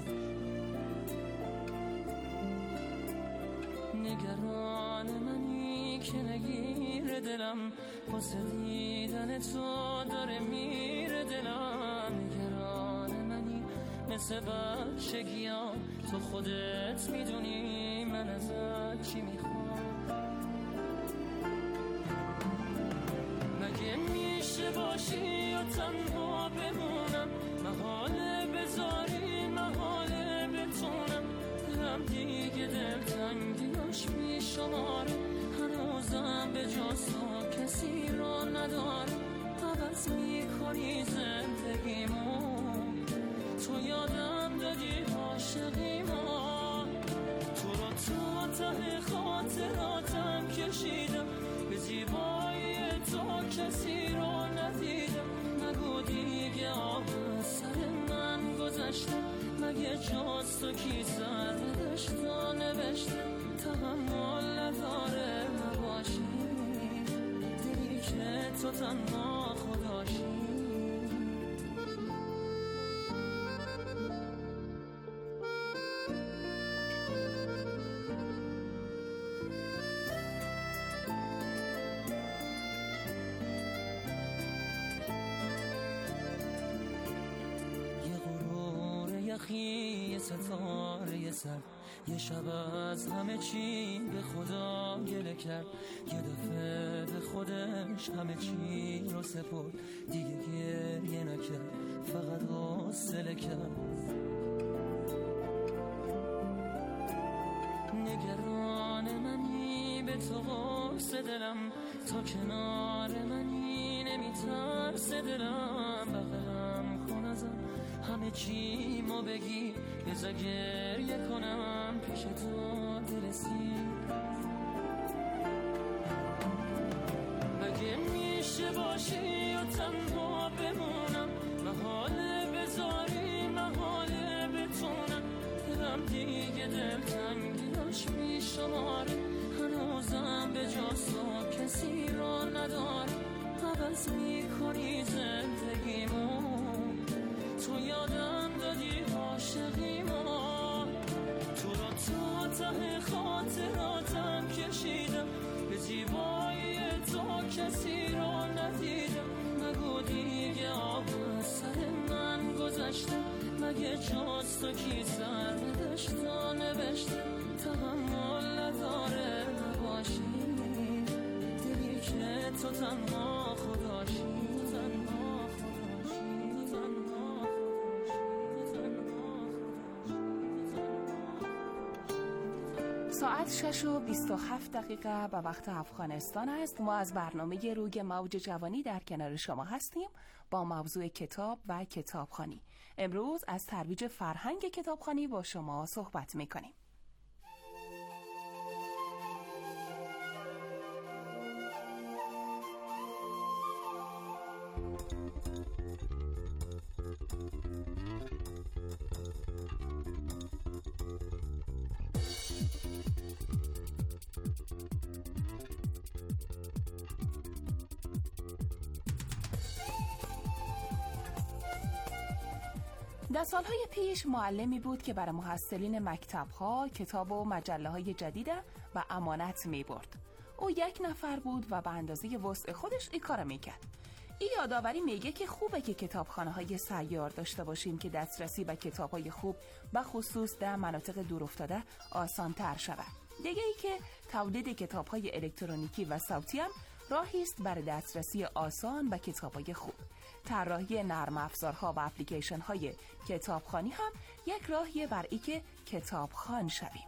نگران منی که نگیر دلم، واسه دیدن تو داره میره دلم. نگران منی مثل بچگیام، تو خودت میدونی من ازت چی میخوام. مگه میشه باشی یا تنها بمونم، محاله بذاری محاله بتونم. دلم دیگه دلتنگیاش میشماره، هنوزم به جز تو کسی رو نداره. عوض میکنی زندگیمو، تو یادم دادی عاشقیمو. تو رو تا ته خاطراتم کشیدم، به زیبایی تو کسی رو ندیدم. نگو دیگه آب سر من گذشته، مگه جز تو کی سر دشتا نوشته. تحمل نداره نباشی، دلی که تو تنها خداشی. یه ستاره سر، یه شب از همه چی به خدا گله کرد. یه دفعه به خودش همه چی رو سپرد، دیگه گریه نکرد فقط حوصله کرد. نگران منی به تو قرص دلم، تا کنار منی نمیترس دلم. بغلم کن ازم همه چی ما بگی، بذار گریه کنم پیش تو دلسی. مگه میشه باشی یا تنها بمونم، محاله بذاری محاله بتونم. دلم دیگه دلتنگیاش میشماره، هنوزم به جز تو کسی رو نداره. عوض میکنی زندگیمو، تو یادم دادی عاشقیمو. تو رو تا ته خاطراتم کشیدم، به زیبایی تو کسی رو ندیدم. نگو دیگه آب سر من گذشته، مگه جز تو کی سر دشتا نوشته. تحمل نداره نباشی، دلی که تو تنها خداشی. تنها خداشی، تنها ساعت شش و بیست و هفت دقیقه به وقت افغانستان است. ما از برنامه روی موج جوانی در کنار شما هستیم با موضوع کتاب و کتابخوانی. امروز از ترویج فرهنگ کتابخوانی با شما صحبت می‌کنیم. در سالهای پیش معلمی بود که برای محصلین مکتب‌ها کتاب و مجله‌های جدید و امانت می‌برد. او یک نفر بود و به اندازه وسع خودش این کارو می‌کرد. این یادآوری میگه که خوبه که کتابخانه‌های سیار داشته باشیم که دسترسی به کتاب‌های خوب و خصوص در مناطق دورافتاده آسان‌تر شود. دیگه ای که تولید کتاب‌های الکترونیکی و صوتی هم راهی است برای دسترسی آسان به کتاب‌های خوب. طراحی نرم افزارها و اپلیکیشن‌های کتابخوانی هم یک راهیه برای اینکه کتابخوان شویم.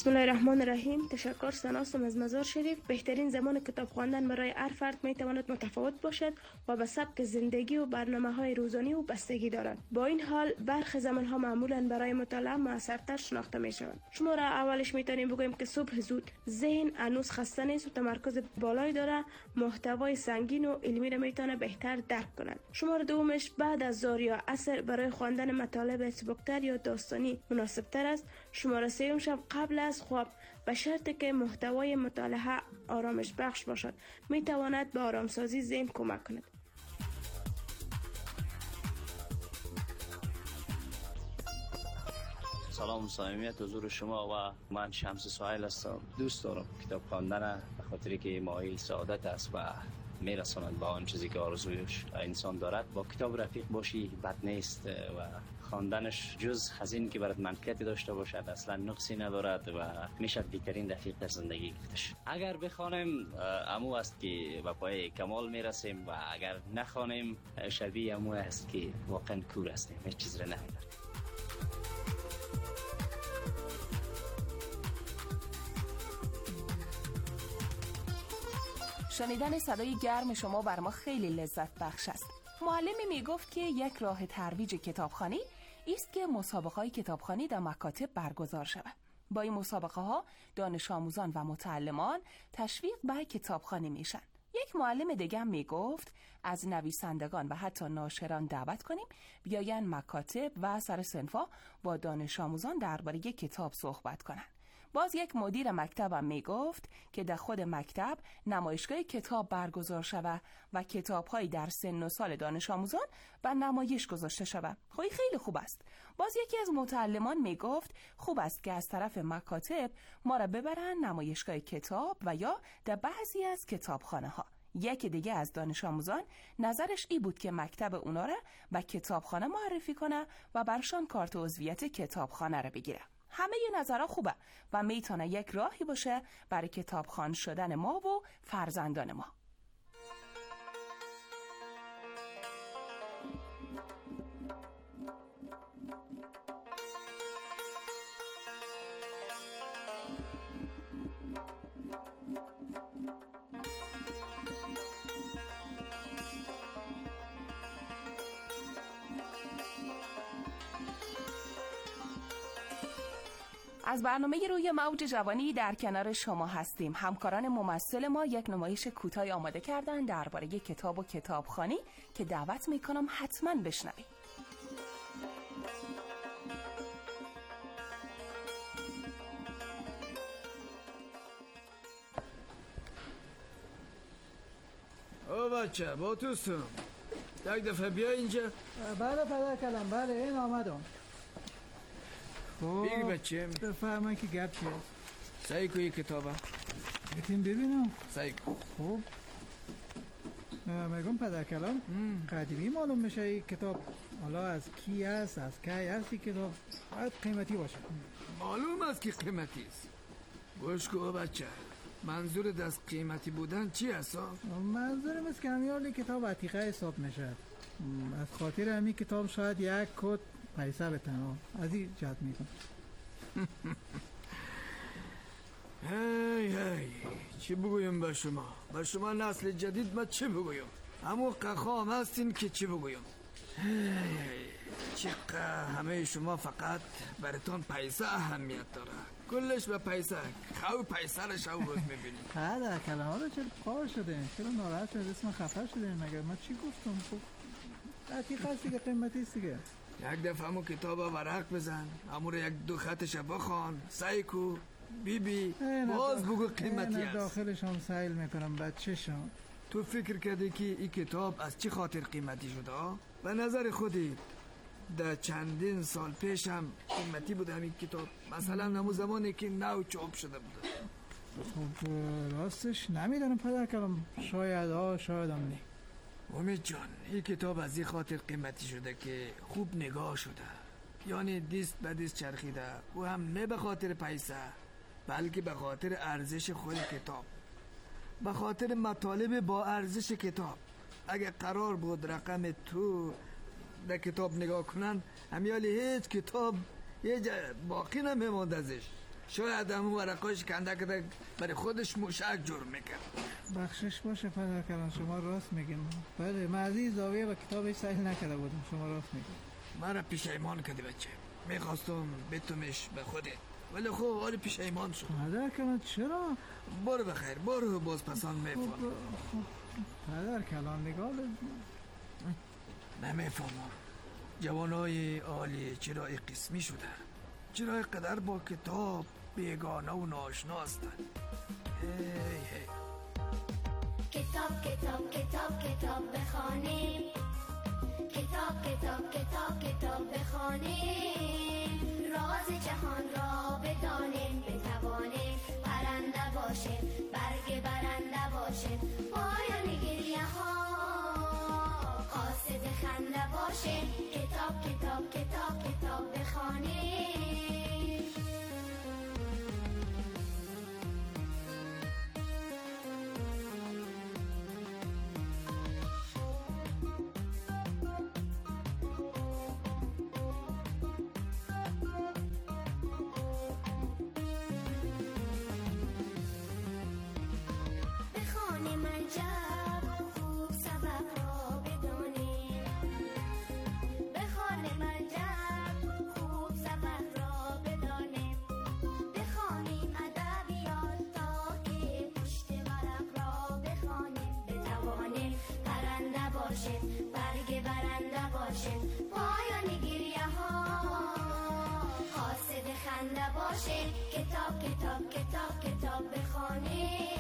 بسم الله الرحمن الرحیم. تشکر سناسم از مزار شریف. بهترین زمان کتاب خواندن برای هر فرد می تواند متفاوت باشد و به سبک زندگی و برنامه های روزانه و بستگی دارد. با این حال برخی زمان ها معمولا برای مطالعه موثرتر شناخته می شوند. شما را اولش می توانیم بگوییم که صبح زود ذهن هنوز خسته نیست و تمرکز بالایی داره، محتوای سنگین و علمی را می تونه بهتر درک کند. شماره دومش بعد از ظهر یا عصر برای خواندن مطالب سبکتر یا داستانی مناسب تر است. شماره سوم شب قبل از خواب به شرطی که محتوای مطالعه آرامش بخش باشد می تواند به آرامسازی ذهن کمک کند. سلام صمیمیت حضور شما و من شمس سهیل هستم. دوست دارم کتاب خواندن به خاطری که مایل سعادت است و میرساند به آن چیزی که آرزویش انسان دارد. با کتاب رفیق باشی بد نیست و خواندنش جز خزین که برات منفعتی داشته باشد اصلا نقصی ندارد و میشه بهترین رفیق در زندگی گفتش. اگر بخوانیم امو است که به پای کمال میرسیم و اگر نخوانیم شبیه امو است که واقعا کور هستیم، هیچ چیز را نمیداریم. شنیدن صدای گرم شما بر ما خیلی لذت بخش است. معلمی می گفت که یک راه ترویج کتابخوانی است که مسابقه‌های کتابخوانی در مکاتب برگزار شود. با این مسابقه ها دانش آموزان و متعلمان تشویق به کتابخوانی میشن. یک معلم دیگه می گفت از نویسندگان و حتی ناشران دعوت کنیم بیاین مکاتب و سر صنفا با دانش آموزان درباره کتاب صحبت کنند. باز یک مدیر مکتبم می گفت که در خود مکتب نمایشگاه کتاب برگزار شود و کتاب‌هایی در سن و سال دانش آموزان و نمایش گذاشته شود. خیلی خیلی خوب است. باز یکی از متعلمان می گفت خوب است که از طرف مکاتب ما را ببرن نمایشگاه کتاب و یا در بعضی از کتابخانه ها. یکی دیگه از دانش آموزان نظرش ای بود که مکتب اونا را به کتابخانه معرفی کنه و برشان کارت عضویت کتابخانه را بگیره. همه ی نظرها خوبه و میتونه یک راهی باشه برای کتابخوان شدن ما و فرزندان ما. از برنامه روی موج جوانی در کنار شما هستیم. همکاران ممثل ما یک نمایش کوتاه آماده کردن درباره کتاب و کتابخوانی که دعوت میکنم حتما بشنوید. او بچه با توستم یک دفعه بیا اینجا. بله پدر کلم، بله این آمدم. بگی بچه بفرمایی که گپ چیه؟ سعی کو یک کتابه بتیم ببینم. سعی کو. خوب میگم پدر کلام قدیمی معلوم میشه این کتاب حالا از کی است، از کی است. این کتاب باید قیمتی باشه. معلوم است که قیمتی است. گوش کو بچه، منظور از قیمتی بودن چی است؟ منظورم است که همیالی کتاب عتیقه حساب میشه. از خاطر همین کتاب شاید یک کد پیسه بتنم از این جهت میکنم. هی هی چی بگویم به شما؟ به شما نسل جدید ما چی بگویم؟ همون قخام هستین که چی بگویم؟ هی هی چقدر همه شما فقط براتون پیسه اهمیت داره. کلش به پیسه. خو پیسه رو شو روز میبینیم. پدر کلام حالا چرا قار شدین؟ چرا ناراحت شدین؟ اسم خفه شدین مگر ما چی گفتم؟ خب عتیقه است دیگه، قیمتی است دیگه. یک دفعه همون کتاب ورق بزن، همون یک دو خطش بخوان، سعی کو بی بی باز بگو قیمتی است. داخلش هم سیل میکنم بچه شم. تو فکر کردی که این کتاب از چی خاطر قیمتی شده؟ به نظر خودت در چندین سال پیش هم قیمتی بوده همین کتاب، مثلا همون زمانی که نو چاپ شده بوده. خب راستش نمیدونم پدر کلام، شاید ها شاید هم نه. امید جان این کتاب از این خاطر قیمتی شده که خوب نگاه شده، یعنی دیست به دیست چرخیده و هم نه به خاطر پیسه بلکه به خاطر ارزش خود کتاب، به خاطر مطالب با ارزش کتاب. اگه قرار بود رقم تو در کتاب نگاه کنن همیالی هیچ کتاب یه باقی نمیماند ازش. شاید هم ورقاش کنده کده برای خودش موشک جور میکرد. بخشش باشه پدر کلان، شما راست میگین. بله من از این زاویه و کتابش سهل نکرده بودم، شما راست میگین. مرا پیشایمان کردی بچه، میخواستم بتومش به خودت ولی خب آره پیشایمان شد. پدر کلان چرا؟ برو بخیر، برو باز پسان میفهم. پدر کلان نگاه نمیفهمم جوانای عالی چرا قسمی شده، چرا قدر با کتاب بیگانه و ناشنا هستند. هی هی کتاب کتاب کتاب کتاب بخوانیم، کتاب کتاب کتاب کتاب بخوانیم، راز جهان را بدانیم، بتوانیم پرنده باشیم، برگ برنده باشیم، پایان گریه ها قاصد خنده باشیم. کتاب کتاب کتاب کتاب بخوانیم. کتاب کتاب کتاب کتاب بخوانیم.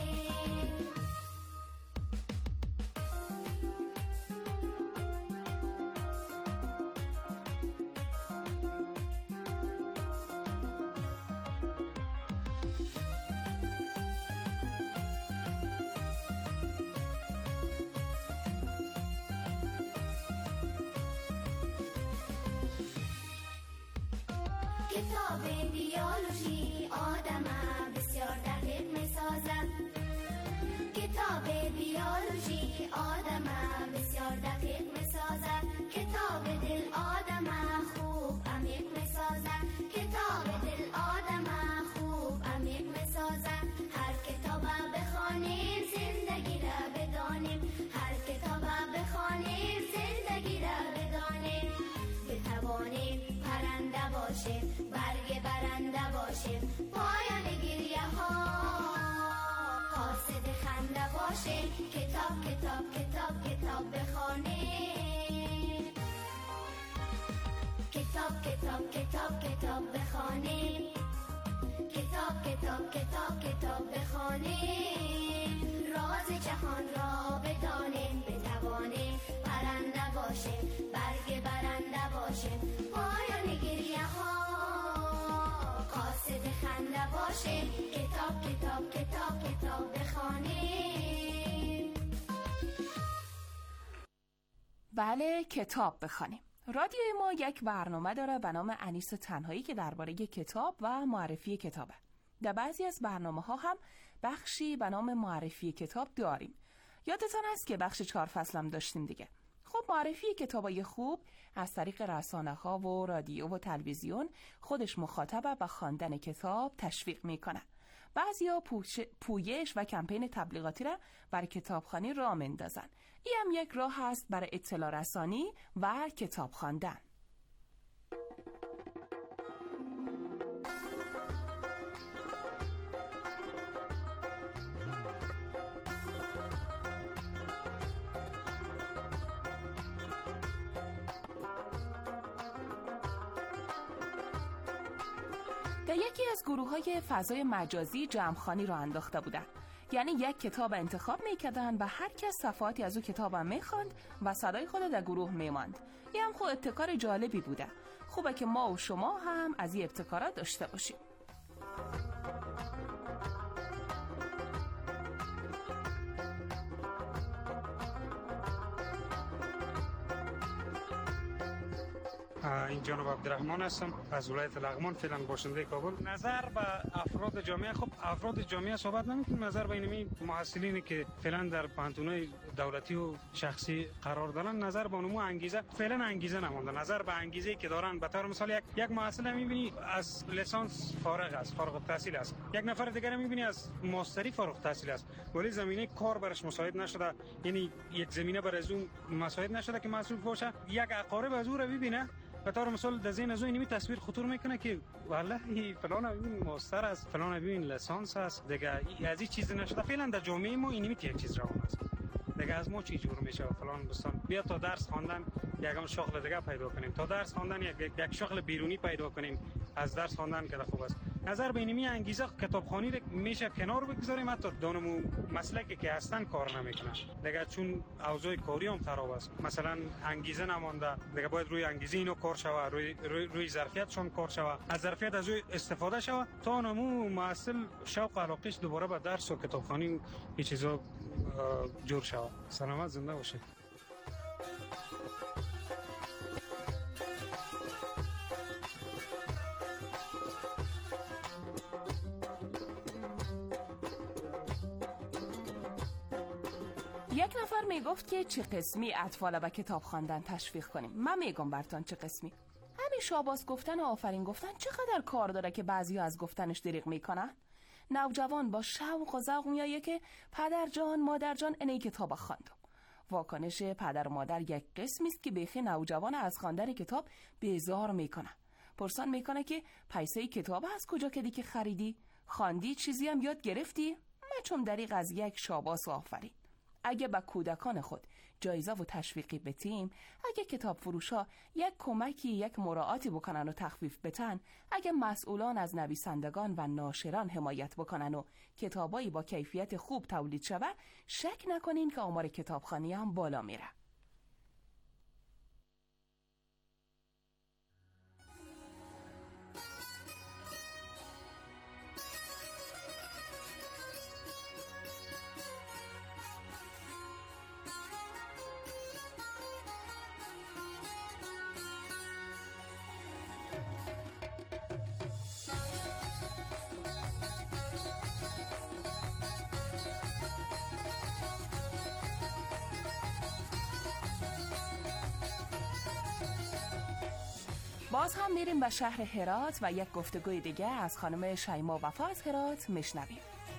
کتاب بیولوژی آدم بسیار دقیق می سازد، کتاب بیولوژی آدم بسیار دقیق می سازد، کتاب دل آدم خوب عمیق می سازد، کتاب دل آدم خوب عمیق می سازد. هر کتاب بخوانیم زندگی را بدانیم، هر کتاب بخوانیم زندگی را بدانیم، بتوانیم پرنده باشیم، برگ برنده باشیم، پایان گریه ها قاصد خنده باشیم. کتاب کتاب کتاب کتاب بخوانیم، کتاب کتاب کتاب کتاب بخوانیم، کتاب کتاب کتاب کتاب بخوانیم، راز جهان را بدانیم، بتوانیم پرنده باشیم، برگ برنده باشیم، پایان گریه ها قاصد خنده باشیم. کتاب کتاب کتاب کتاب بخوانیم. بله کتاب بخوانیم. رادیوی ما یک برنامه داره به نام انیس تنهایی که درباره کتاب و معرفی کتابه. در بعضی از برنامه ها هم بخشی به نام معرفی کتاب داریم. یادتان هست که بخش چهار فصل هم داشتیم دیگه. خب معرفی کتابای خوب از طریق رسانه ها و رادیو و تلویزیون خودش مخاطب به خواندن کتاب تشویق میکنه. بعضیا پویش و کمپین تبلیغاتی را برای کتابخوانی راه میندازن. این هم یک راه هست برای اطلاع رسانی و کتاب خواندن. در یکی از گروه‌های فضای مجازی جمع‌خوانی را انداخته بودند. یعنی یک کتاب انتخاب می‌کردند و هر کس صفحاتی از او کتاب هم می‌خواند و صدای خود در گروه می‌ماند. این هم خود ابتکار جالبی بوده. خوبه که ما و شما هم از این ابتکارات داشته باشیم. این جناب عبدالرحمن هستم از ولایت لغمان، فعلا باشنده کابل. نظر به افراد جامعه، خب افراد جامعه صحبت نمی‌کنیم، نظر به اینمی محصلینی که فعلا در پانتونای دولتی و شخصی قرار دارن، نظر به اونمو انگیزه فعلا انگیزه نمونده. نظر به انگیزه که دارن، به طور مثال یک یک محصل می‌بینی از لیسانس فارغ است، فارغ التحصیل است، یک نفر دیگر می‌بینی از ماستری فارغ التحصیل است، ولی زمینه کار برش مساعد نشده، یعنی یک زمینه برای اون مساعد نشده که مسئول باشه. یک اقارب از او رو ببینه، به طور مثال در ذهن از اینمی تصویر خطور میکنه که والله فلان این ماستر است، فلان این لیسانس است، دیگه از این چیز نشده. فعلا در جامعه ما اینمی یک چیز روان است، دیگه از ما چی جور میشه فلان بستان بیا تا درس خواندن یکم شغل دیگه پیدا کنیم، تا درس خواندن یک یک شغل بیرونی پیدا کنیم از درس خواندن که خوب است. نظر به اینمی انگیزه کتابخوانی رو میشه کنار بگذاریم، حتی دانمو مسلکی که هستن کار نمیکنن دیگه، چون اوضاع کاری هم خراب است. مثلا انگیزه نمونده دیگه، باید روی انگیزه اینو کار شوه، روی روی, روی ظرفیتشون کار شوه، از ظرفیت از او استفاده شوه تا نمو محصل شوق علاقهش دوباره به درس و کتابخوانی این چیزا جور شوه. سلامت زنده باشید. یک نفر میگفت که چه قسمی اطفال به کتاب خواندن تشویق کنیم. من میگم برتان چه قسمی. همین شاباس گفتن و آفرین گفتن چقدر کار داره که بعضیا از گفتنش دریغ میکنن. نوجوان با شوق و ذوق میایه که پدر جان مادر جان اینه کتاب خواندم. واکنش پدر و مادر یک قسمی است که بیخی نوجوان از خواندن کتاب بیزار میکنه. پرسان میکنه که پیسه کتاب از کجا کدی که خریدی؟ خواندی چیزی هم یاد گرفتی؟ من چون دریغ از یک شاباس و آفرین. اگه با کودکان خود جایزه و تشویقی بتیم، اگه کتاب فروشا یک کمکی یک مراعاتی بکنن و تخفیف بتن، اگه مسئولان از نویسندگان و ناشران حمایت بکنن و کتابایی با کیفیت خوب تولید شود، شک نکنین که آمار کتابخوانی هم بالا میره. باز هم میریم به شهر هرات و یک گفتگوی دیگه از خانم شیما وفا از هرات میشنویم.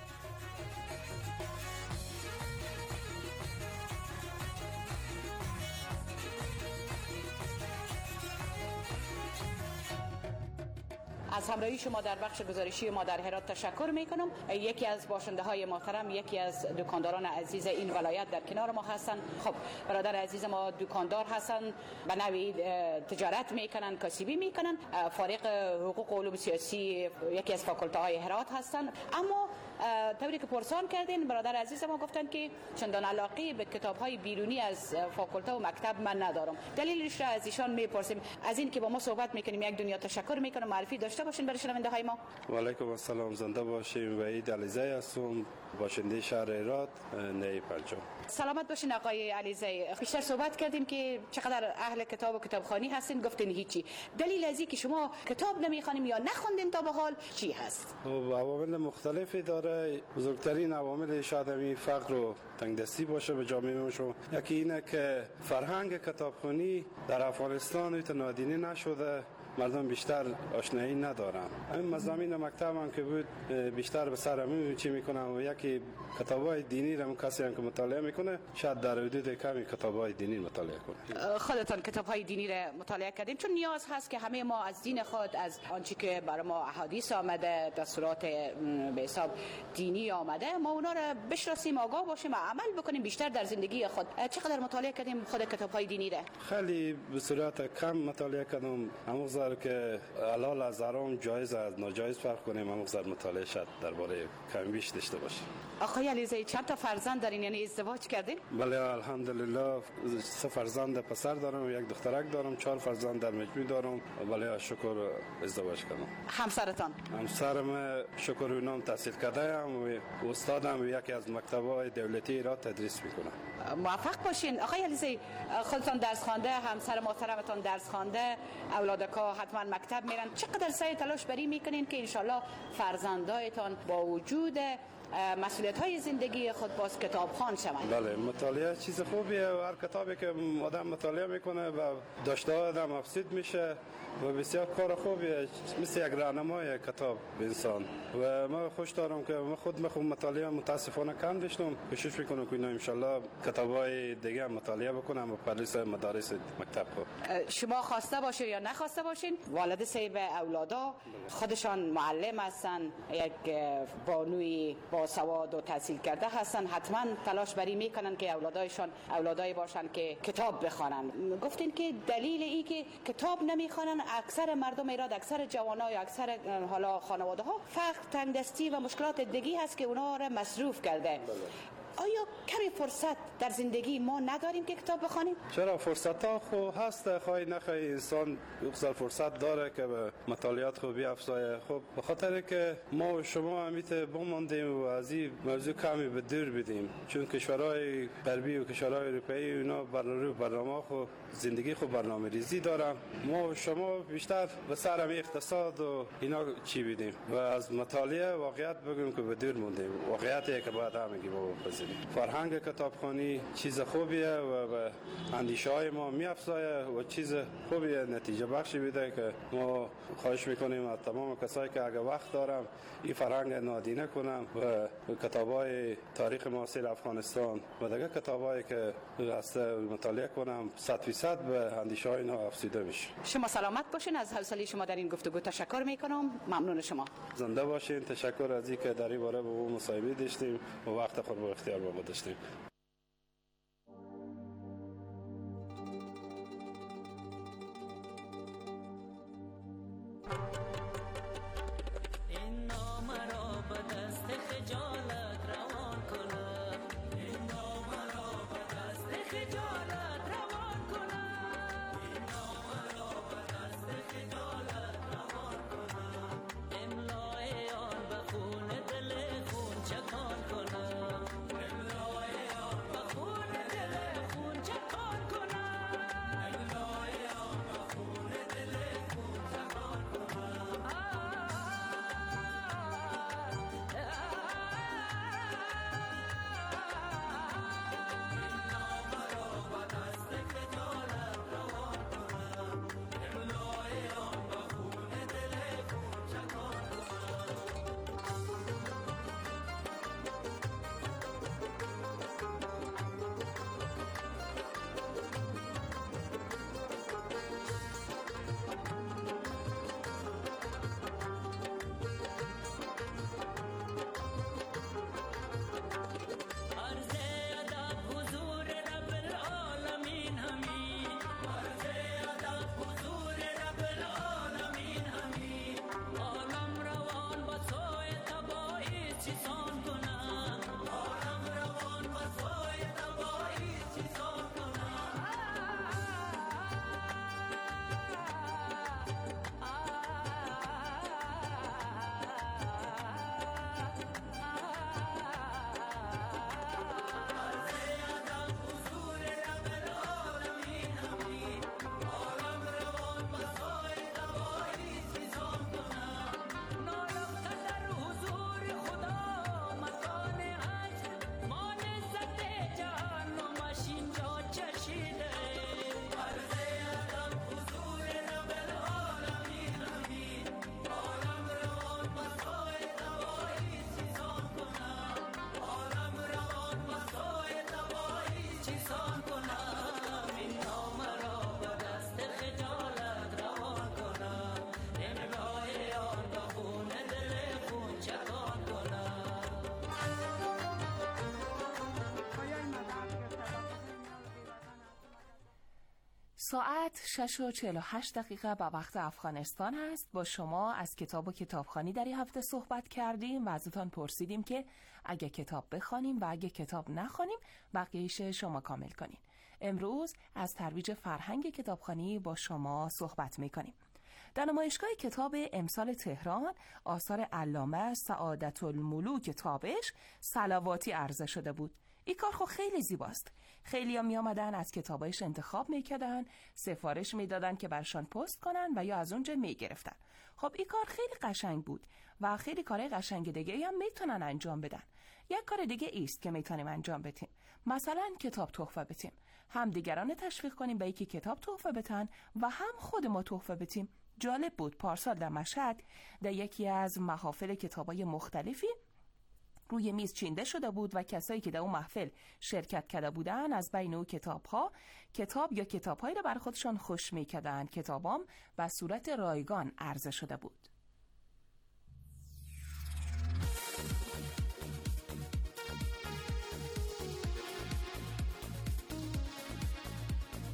از همراهی شما در بخش گزارشی ما در هرات تشکر میکنم. یکی از باشنده های محترم، یکی از دکانداران عزیز این ولایت در کنار ما هستن. خب برادر عزیز ما دکاندار هستن، به نوعی تجارت میکنن، کسبی میکنن، فارغ حقوق و علوم سیاسی یکی از فاکولته های هرات هستن. اما طوری که پرسان کردین برادر عزیز ما گفتن که چندان علاقه به کتاب های بیرونی از فاکولته و مکتب من ندارم. دلیلش را از ایشان میپرسیم. از این که با ما صحبت میکنیم یک دنیا تشکر میکنم. معرفی داشته باشین برای شنونده های ما. و علیکم السلام، زنده باشیم. وحید علیزی هستم، باشنده شهر هرات، نهی پنجم. سلامت باشین آقای علیزی. بیشتر صحبت کردیم که چقدر اهل کتاب و کتابخوانی هستین، گفتین هیچی. دلیل از این که شما کتاب نمیخوانیم یا نخوندین تا به حال چی هست؟ عوامل مختلفی داره. بزرگترین عوامل شاید همین فقر و تنگدستی باشه به جامعه ما. یکی اینه که فرهنگ کتابخوانی در افغانستان نادیده نشده، مردم بیشتر آشنایی ندارن. این مضامین مکتب هم که بود بیشتر به سر همین چی میکنن و یکی کتابای دینی رو کسی هم که مطالعه میکنه شاید در حدود کمی کتابای دینی مطالعه کنه. خودتان کتابای دینی رو مطالعه کردین؟ چون نیاز هست که همه ما از دین خود، از آنچه که برای ما احادیث آمده، دستورات به حساب دینی آمده، ما اونا رو بشناسیم، آگاه باشیم و عمل بکنیم بیشتر در زندگی خود. چقدر مطالعه کردیم خود کتابای دینی رو؟ خیلی به صورت کم مطالعه کردم. اما مقدار که حلال از حرام، جایز از ناجایز فرق کنیم، هم مقدار مطالعه شد درباره کم بیش داشته باشیم. آقای علیزاده چند تا فرزند دارین، یعنی ازدواج کردین؟ بله الحمدلله سه فرزند پسر دارم و یک دخترک دارم، چهار فرزند در مجموع دارم. بله شکر ازدواج کردم. همسرتان؟ همسرم شکر اونم تحصیل کرده ام و استادم و یکی از مکتب‌های دولتی را تدریس میکنم. موفق باشین. آقای علیزاده خودتان درس خوانده، همسر محترمتان درس خوانده، اولادکا حتما مکتب میرن، چقدر سعی تلاش بری میکنین که انشالله فرزندایتان با وجود مسئولیت های زندگی خود باز کتابخوان شوند؟ بله مطالعه چیز خوبیه و هر کتابی که آدم مطالعه میکنه و داشته آدم افزود میشه و بسیار کار خوبیه، مثل یک راهنمای کتاب به انسان. و ما خوش دارم که ما خود میخوام مطالعه متاسفانه کم داشتم، کوشش میکنم که ان شاء الله کتابای دیگه مطالعه بکنم و پرس مدارس مکتب خود. شما خواسته باشین یا نخواسته باشین والد صاحب اولادا خودشان معلم هستن، یک بانوی با سواد و تحصیل کرده هستن، حتما تلاش بری میکنن که اولادایشان اولادایی باشن که کتاب بخوانن. گفتین که دلیل ای که کتاب نمیخوانن اکثر مردم ایران، اکثر جوانان یا اکثر حالا خانواده ها فقر، تنگدستی و مشکلات دیگه هست که اونا را مصروف کرده. آیا کمی فرصت در زندگی ما نداریم که کتاب بخوانیم؟ چرا فرصت ها خو هست، خواهی نخواهی انسان اکثر فرصت داره که به مطالعات خو بیافزایه. خب به خاطر که ما و شما همیت بماندیم و از این موضوع کمی به دور بدیم، چون کشورهای غربی و کشورهای اروپایی اینا برنامه برنامه خو زندگی خو برنامه ریزی دارن. ما و شما بیشتر به سر هم اقتصاد و اینا چی بدیم و از مطالعه واقعیت بگیم که به دور موندیم. واقعیتی که باید همگی با بپذیریم. فرهنگ کتابخوانی چیز خوبیه و به اندیشه های ما میافزایه و چیز خوبیه، نتیجه بخشی میده که ما خواهش میکنیم از تمام کسایی که اگه وقت دارم این فرهنگ نادیده کنم و کتابای تاریخ معاصر افغانستان و دیگه کتابایی که هست مطالعه کنم، صد فیصد به اندیشه های اینا افزوده میشه. شما سلامت باشین. از حوصله شما در این گفتگو تشکر میکنم. ممنون شما. زنده باشین. تشکر از اینکه در این باره به اون مصاحبه داشتیم و وقت خود به اختیار ما داشتیم. ساعت شش و چهل و هشت دقیقه به وقت افغانستان است. با شما از کتاب و کتابخوانی در این هفته صحبت کردیم و ازتان پرسیدیم که اگه کتاب بخوانیم و اگه کتاب نخوانیم بقیه‌اش شما کامل کنین. امروز از ترویج فرهنگ کتابخوانی با شما صحبت میکنیم. در نمایشگاه کتاب امسال تهران آثار علامه سعادت الملوک تابش صلواتی عرضه شده بود. این کار خب خیلی زیباست. خیلی ها می آمدن از کتابایش انتخاب می کردن، سفارش می دادن که برشان پست کنن و یا از اونجا می گرفتن. خب این کار خیلی قشنگ بود و خیلی کارهای قشنگ دیگه هم می تونن انجام بدن. یک کار دیگه ایست که می تونیم انجام بدیم، مثلا کتاب تحفه بدیم، هم دیگران تشویق کنیم به اینکه کتاب تحفه بدن و هم خود ما تحفه بدیم. جالب بود پارسال در مشهد در یکی از محافل کتابای مختلفی روی میز چینده شده بود و کسایی که در اون محفل شرکت کرده بودن از بین اون کتاب‌ها کتاب یا کتاب‌هایی را بر خودشان خوش می‌کردند. کتابام به صورت رایگان عرضه شده بود.